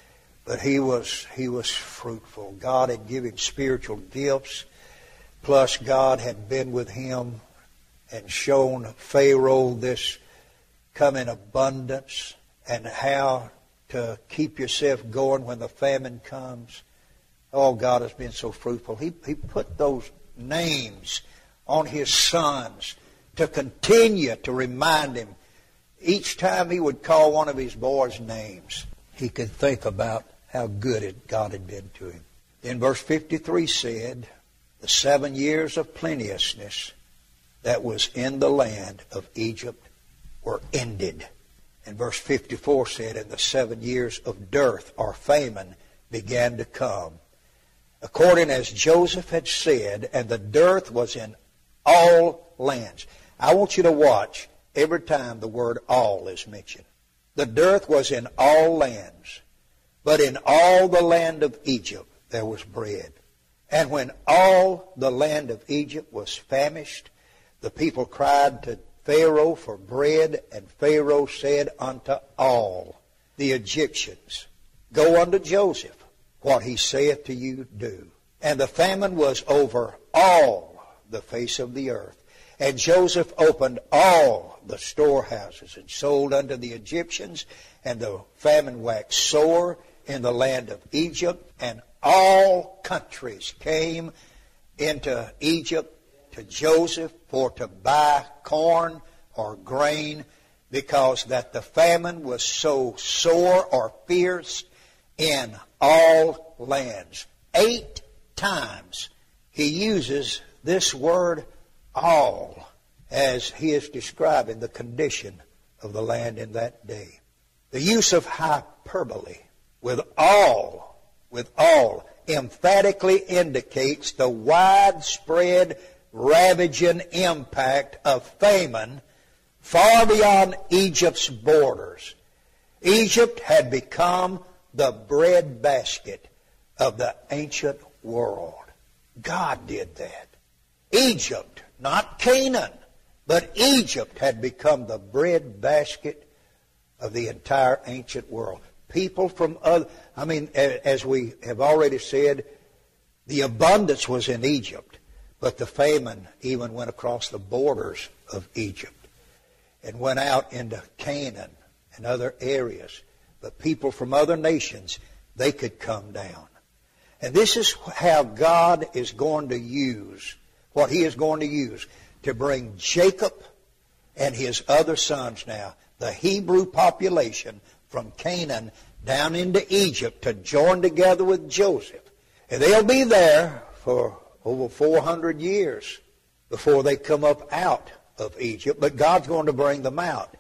But he was, he was fruitful. God had given him spiritual gifts. Plus God had been with him and shown Pharaoh this coming abundance and how to keep yourself going when the famine comes. Oh, God has been so fruitful. He, he put those names on his sons to continue to remind him. Each time he would call one of his boys' names, he could think about how good it, God had been to him. Then verse fifty-three said, the seven years of plenteousness that was in the land of Egypt were ended. And verse fifty-four said, and the seven years of dearth or famine began to come. According as Joseph had said, and the dearth was in all lands. I want you to watch every time the word all is mentioned. The dearth was in all lands, but in all the land of Egypt there was bread. And when all the land of Egypt was famished, the people cried to Pharaoh for bread, and Pharaoh said unto all the Egyptians, Go unto Joseph, what he saith to you, do. And the famine was over all the face of the earth. And Joseph opened all the storehouses and sold unto the Egyptians, and the famine waxed sore in the land of Egypt, and all countries came into Egypt to Joseph for to buy corn or grain, because that the famine was so sore or fierce in all lands. Eight times he uses this word all as he is describing the condition of the land in that day. The use of hyperbole with all, with all, emphatically indicates the widespread ravaging impact of famine far beyond Egypt's borders. Egypt had become the breadbasket of the ancient world. God did that. Egypt, not Canaan, but Egypt had become the breadbasket of the entire ancient world. People from other, I mean, as we have already said, the abundance was in Egypt, but the famine even went across the borders of Egypt and went out into Canaan and other areas. But people from other nations, they could come down. And this is how God is going to use, what he is going to use to bring Jacob and his other sons now, the Hebrew population from Canaan down into Egypt, to join together with Joseph. And they'll be there for over four hundred years before they come up out of Egypt, but God's going to bring them out.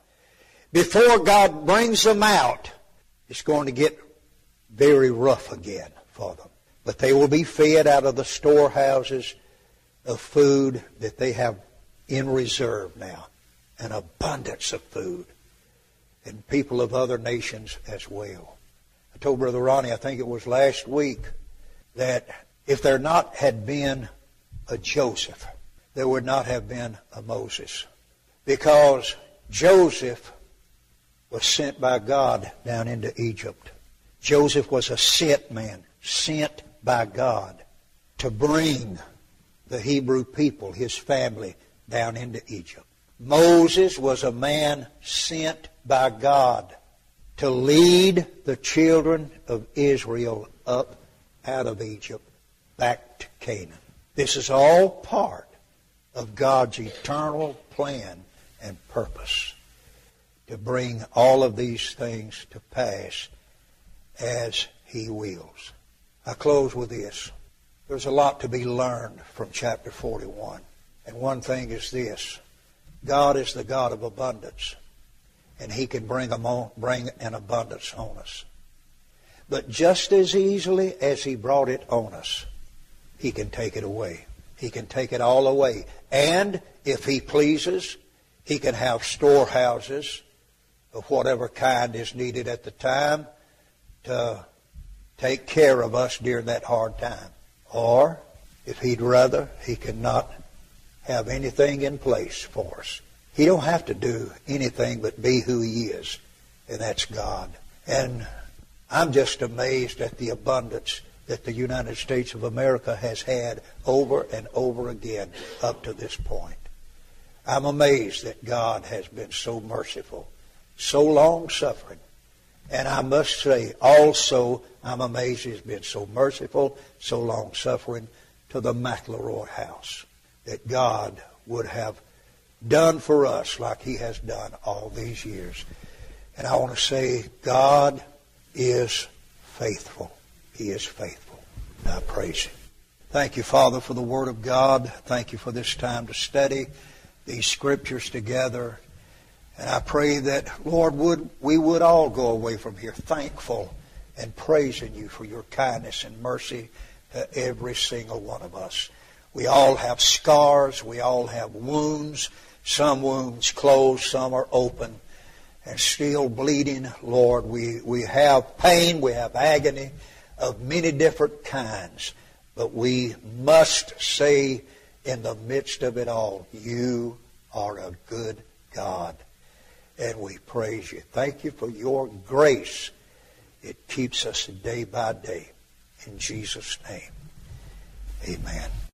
Before God brings them out, it's going to get very rough again for them. But they will be fed out of the storehouses of food that they have in reserve now, an abundance of food, and people of other nations as well. I told Brother Ronnie, I think it was last week, that if there not had been a Joseph, there would not have been a Moses. Because Joseph was sent by God down into Egypt. Joseph was a sent man, sent by God to bring the Hebrew people, his family, down into Egypt. Moses was a man sent by God to lead the children of Israel up out of Egypt back to Canaan. This is all part of God's eternal plan and purpose to bring all of these things to pass as he wills. I close with this. There's a lot to be learned from chapter forty-one. And one thing is this. God is the God of abundance, and he can bring, a, bring an abundance on us. But just as easily as he brought it on us, he can take it away. He can take it all away. And if he pleases, he can have storehouses of whatever kind is needed at the time to take care of us during that hard time. Or, if he'd rather, he cannot have anything in place for us. He don't have to do anything but be who he is, and that's God. And I'm just amazed at the abundance that the United States of America has had over and over again up to this point. I'm amazed that God has been so merciful, so long-suffering. And I must say also, I'm amazed he's been so merciful, so long-suffering to the McElroy house, that God would have done for us like he has done all these years. And I want to say, God is faithful. He is faithful. And I praise him. Thank you, Father, for the Word of God. Thank you for this time to study these Scriptures together. And I pray that, Lord, would we would all go away from here thankful and praising you for your kindness and mercy to every single one of us. We all have scars. We all have wounds. Some wounds closed, some are open and still bleeding. Lord, we, we have pain, we have agony of many different kinds. But we must say in the midst of it all, you are a good God. And we praise you. Thank you for your grace. It keeps us day by day. In Jesus' name, amen.